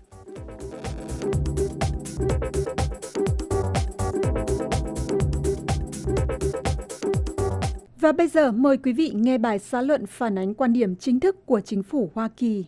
Và bây giờ mời quý vị nghe bài xã luận phản ánh quan điểm chính thức của chính phủ Hoa Kỳ.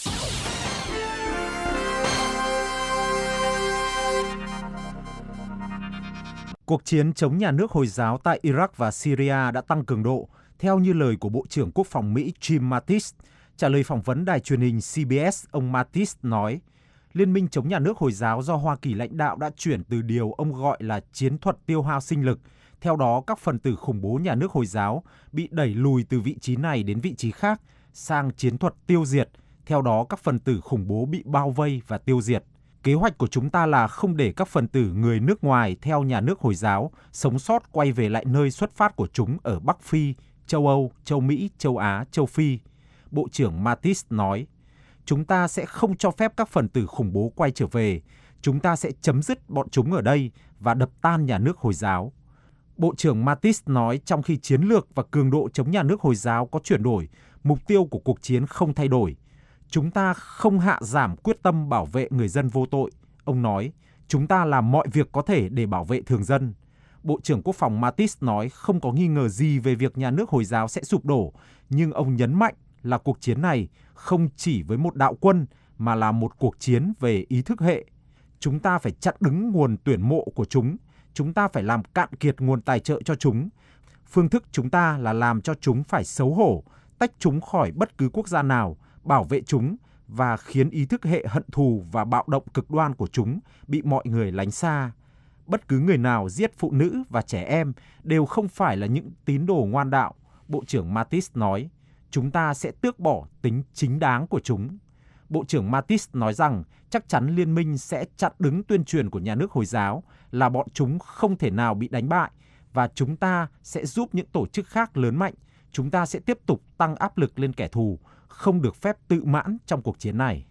Cuộc chiến chống nhà nước Hồi giáo tại Iraq và Syria đã tăng cường độ, theo như lời của Bộ trưởng Quốc phòng Mỹ Jim Mattis. Trả lời phỏng vấn đài truyền hình xê bê ét, ông Mattis nói, Liên minh chống nhà nước Hồi giáo do Hoa Kỳ lãnh đạo đã chuyển từ điều ông gọi là chiến thuật tiêu hao sinh lực. Theo đó, các phần tử khủng bố nhà nước Hồi giáo bị đẩy lùi từ vị trí này đến vị trí khác, sang chiến thuật tiêu diệt. Theo đó, các phần tử khủng bố bị bao vây và tiêu diệt. Kế hoạch của chúng ta là không để các phần tử người nước ngoài theo nhà nước Hồi giáo sống sót quay về lại nơi xuất phát của chúng ở Bắc Phi, châu Âu, châu Mỹ, châu Á, châu Phi. Bộ trưởng Mattis nói, chúng ta sẽ không cho phép các phần tử khủng bố quay trở về. Chúng ta sẽ chấm dứt bọn chúng ở đây và đập tan nhà nước Hồi giáo. Bộ trưởng Mattis nói trong khi chiến lược và cường độ chống nhà nước Hồi giáo có chuyển đổi, mục tiêu của cuộc chiến không thay đổi. Chúng ta không hạ giảm quyết tâm bảo vệ người dân vô tội. Ông nói, chúng ta làm mọi việc có thể để bảo vệ thường dân. Bộ trưởng Quốc phòng Mattis nói không có nghi ngờ gì về việc nhà nước Hồi giáo sẽ sụp đổ, nhưng ông nhấn mạnh là cuộc chiến này không chỉ với một đạo quân mà là một cuộc chiến về ý thức hệ. Chúng ta phải chặn đứng nguồn tuyển mộ của chúng. Chúng ta phải làm cạn kiệt nguồn tài trợ cho chúng. Phương thức chúng ta là làm cho chúng phải xấu hổ, tách chúng khỏi bất cứ quốc gia nào, bảo vệ chúng và khiến ý thức hệ hận thù và bạo động cực đoan của chúng bị mọi người lánh xa. Bất cứ người nào giết phụ nữ và trẻ em đều không phải là những tín đồ ngoan đạo, Bộ trưởng Mattis nói. Chúng ta sẽ tước bỏ tính chính đáng của chúng. Bộ trưởng Mattis nói rằng chắc chắn liên minh sẽ chặn đứng tuyên truyền của nhà nước Hồi giáo là bọn chúng không thể nào bị đánh bại và chúng ta sẽ giúp những tổ chức khác lớn mạnh. Chúng ta sẽ tiếp tục tăng áp lực lên kẻ thù, không được phép tự mãn trong cuộc chiến này.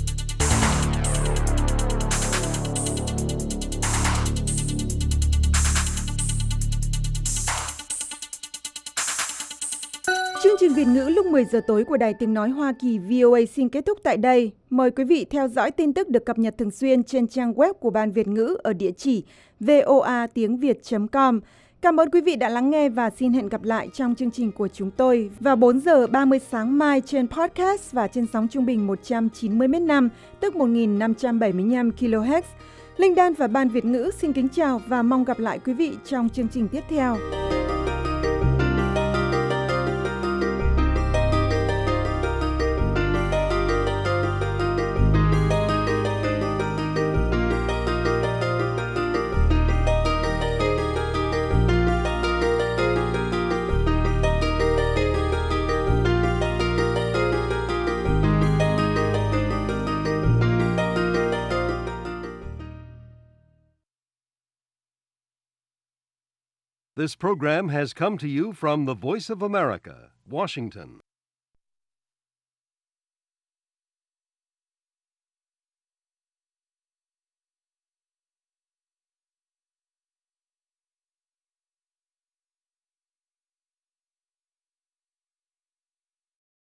Chương trình Việt ngữ lúc mười giờ tối của Đài Tiếng Nói Hoa Kỳ vê o a xin kết thúc tại đây. Mời quý vị theo dõi tin tức được cập nhật thường xuyên trên trang web của Ban Việt ngữ ở địa chỉ voa tiếng việt chấm com. Cảm ơn quý vị đã lắng nghe và xin hẹn gặp lại trong chương trình của chúng tôi vào bốn giờ ba mươi sáng mai trên podcast và trên sóng trung bình một trăm chín mươi mét năm, tức một nghìn năm trăm bảy mươi lăm ki lô héc. Linh Đan và Ban Việt ngữ xin kính chào và mong gặp lại quý vị trong chương trình tiếp theo. This program has come to you from the Voice of America, Washington.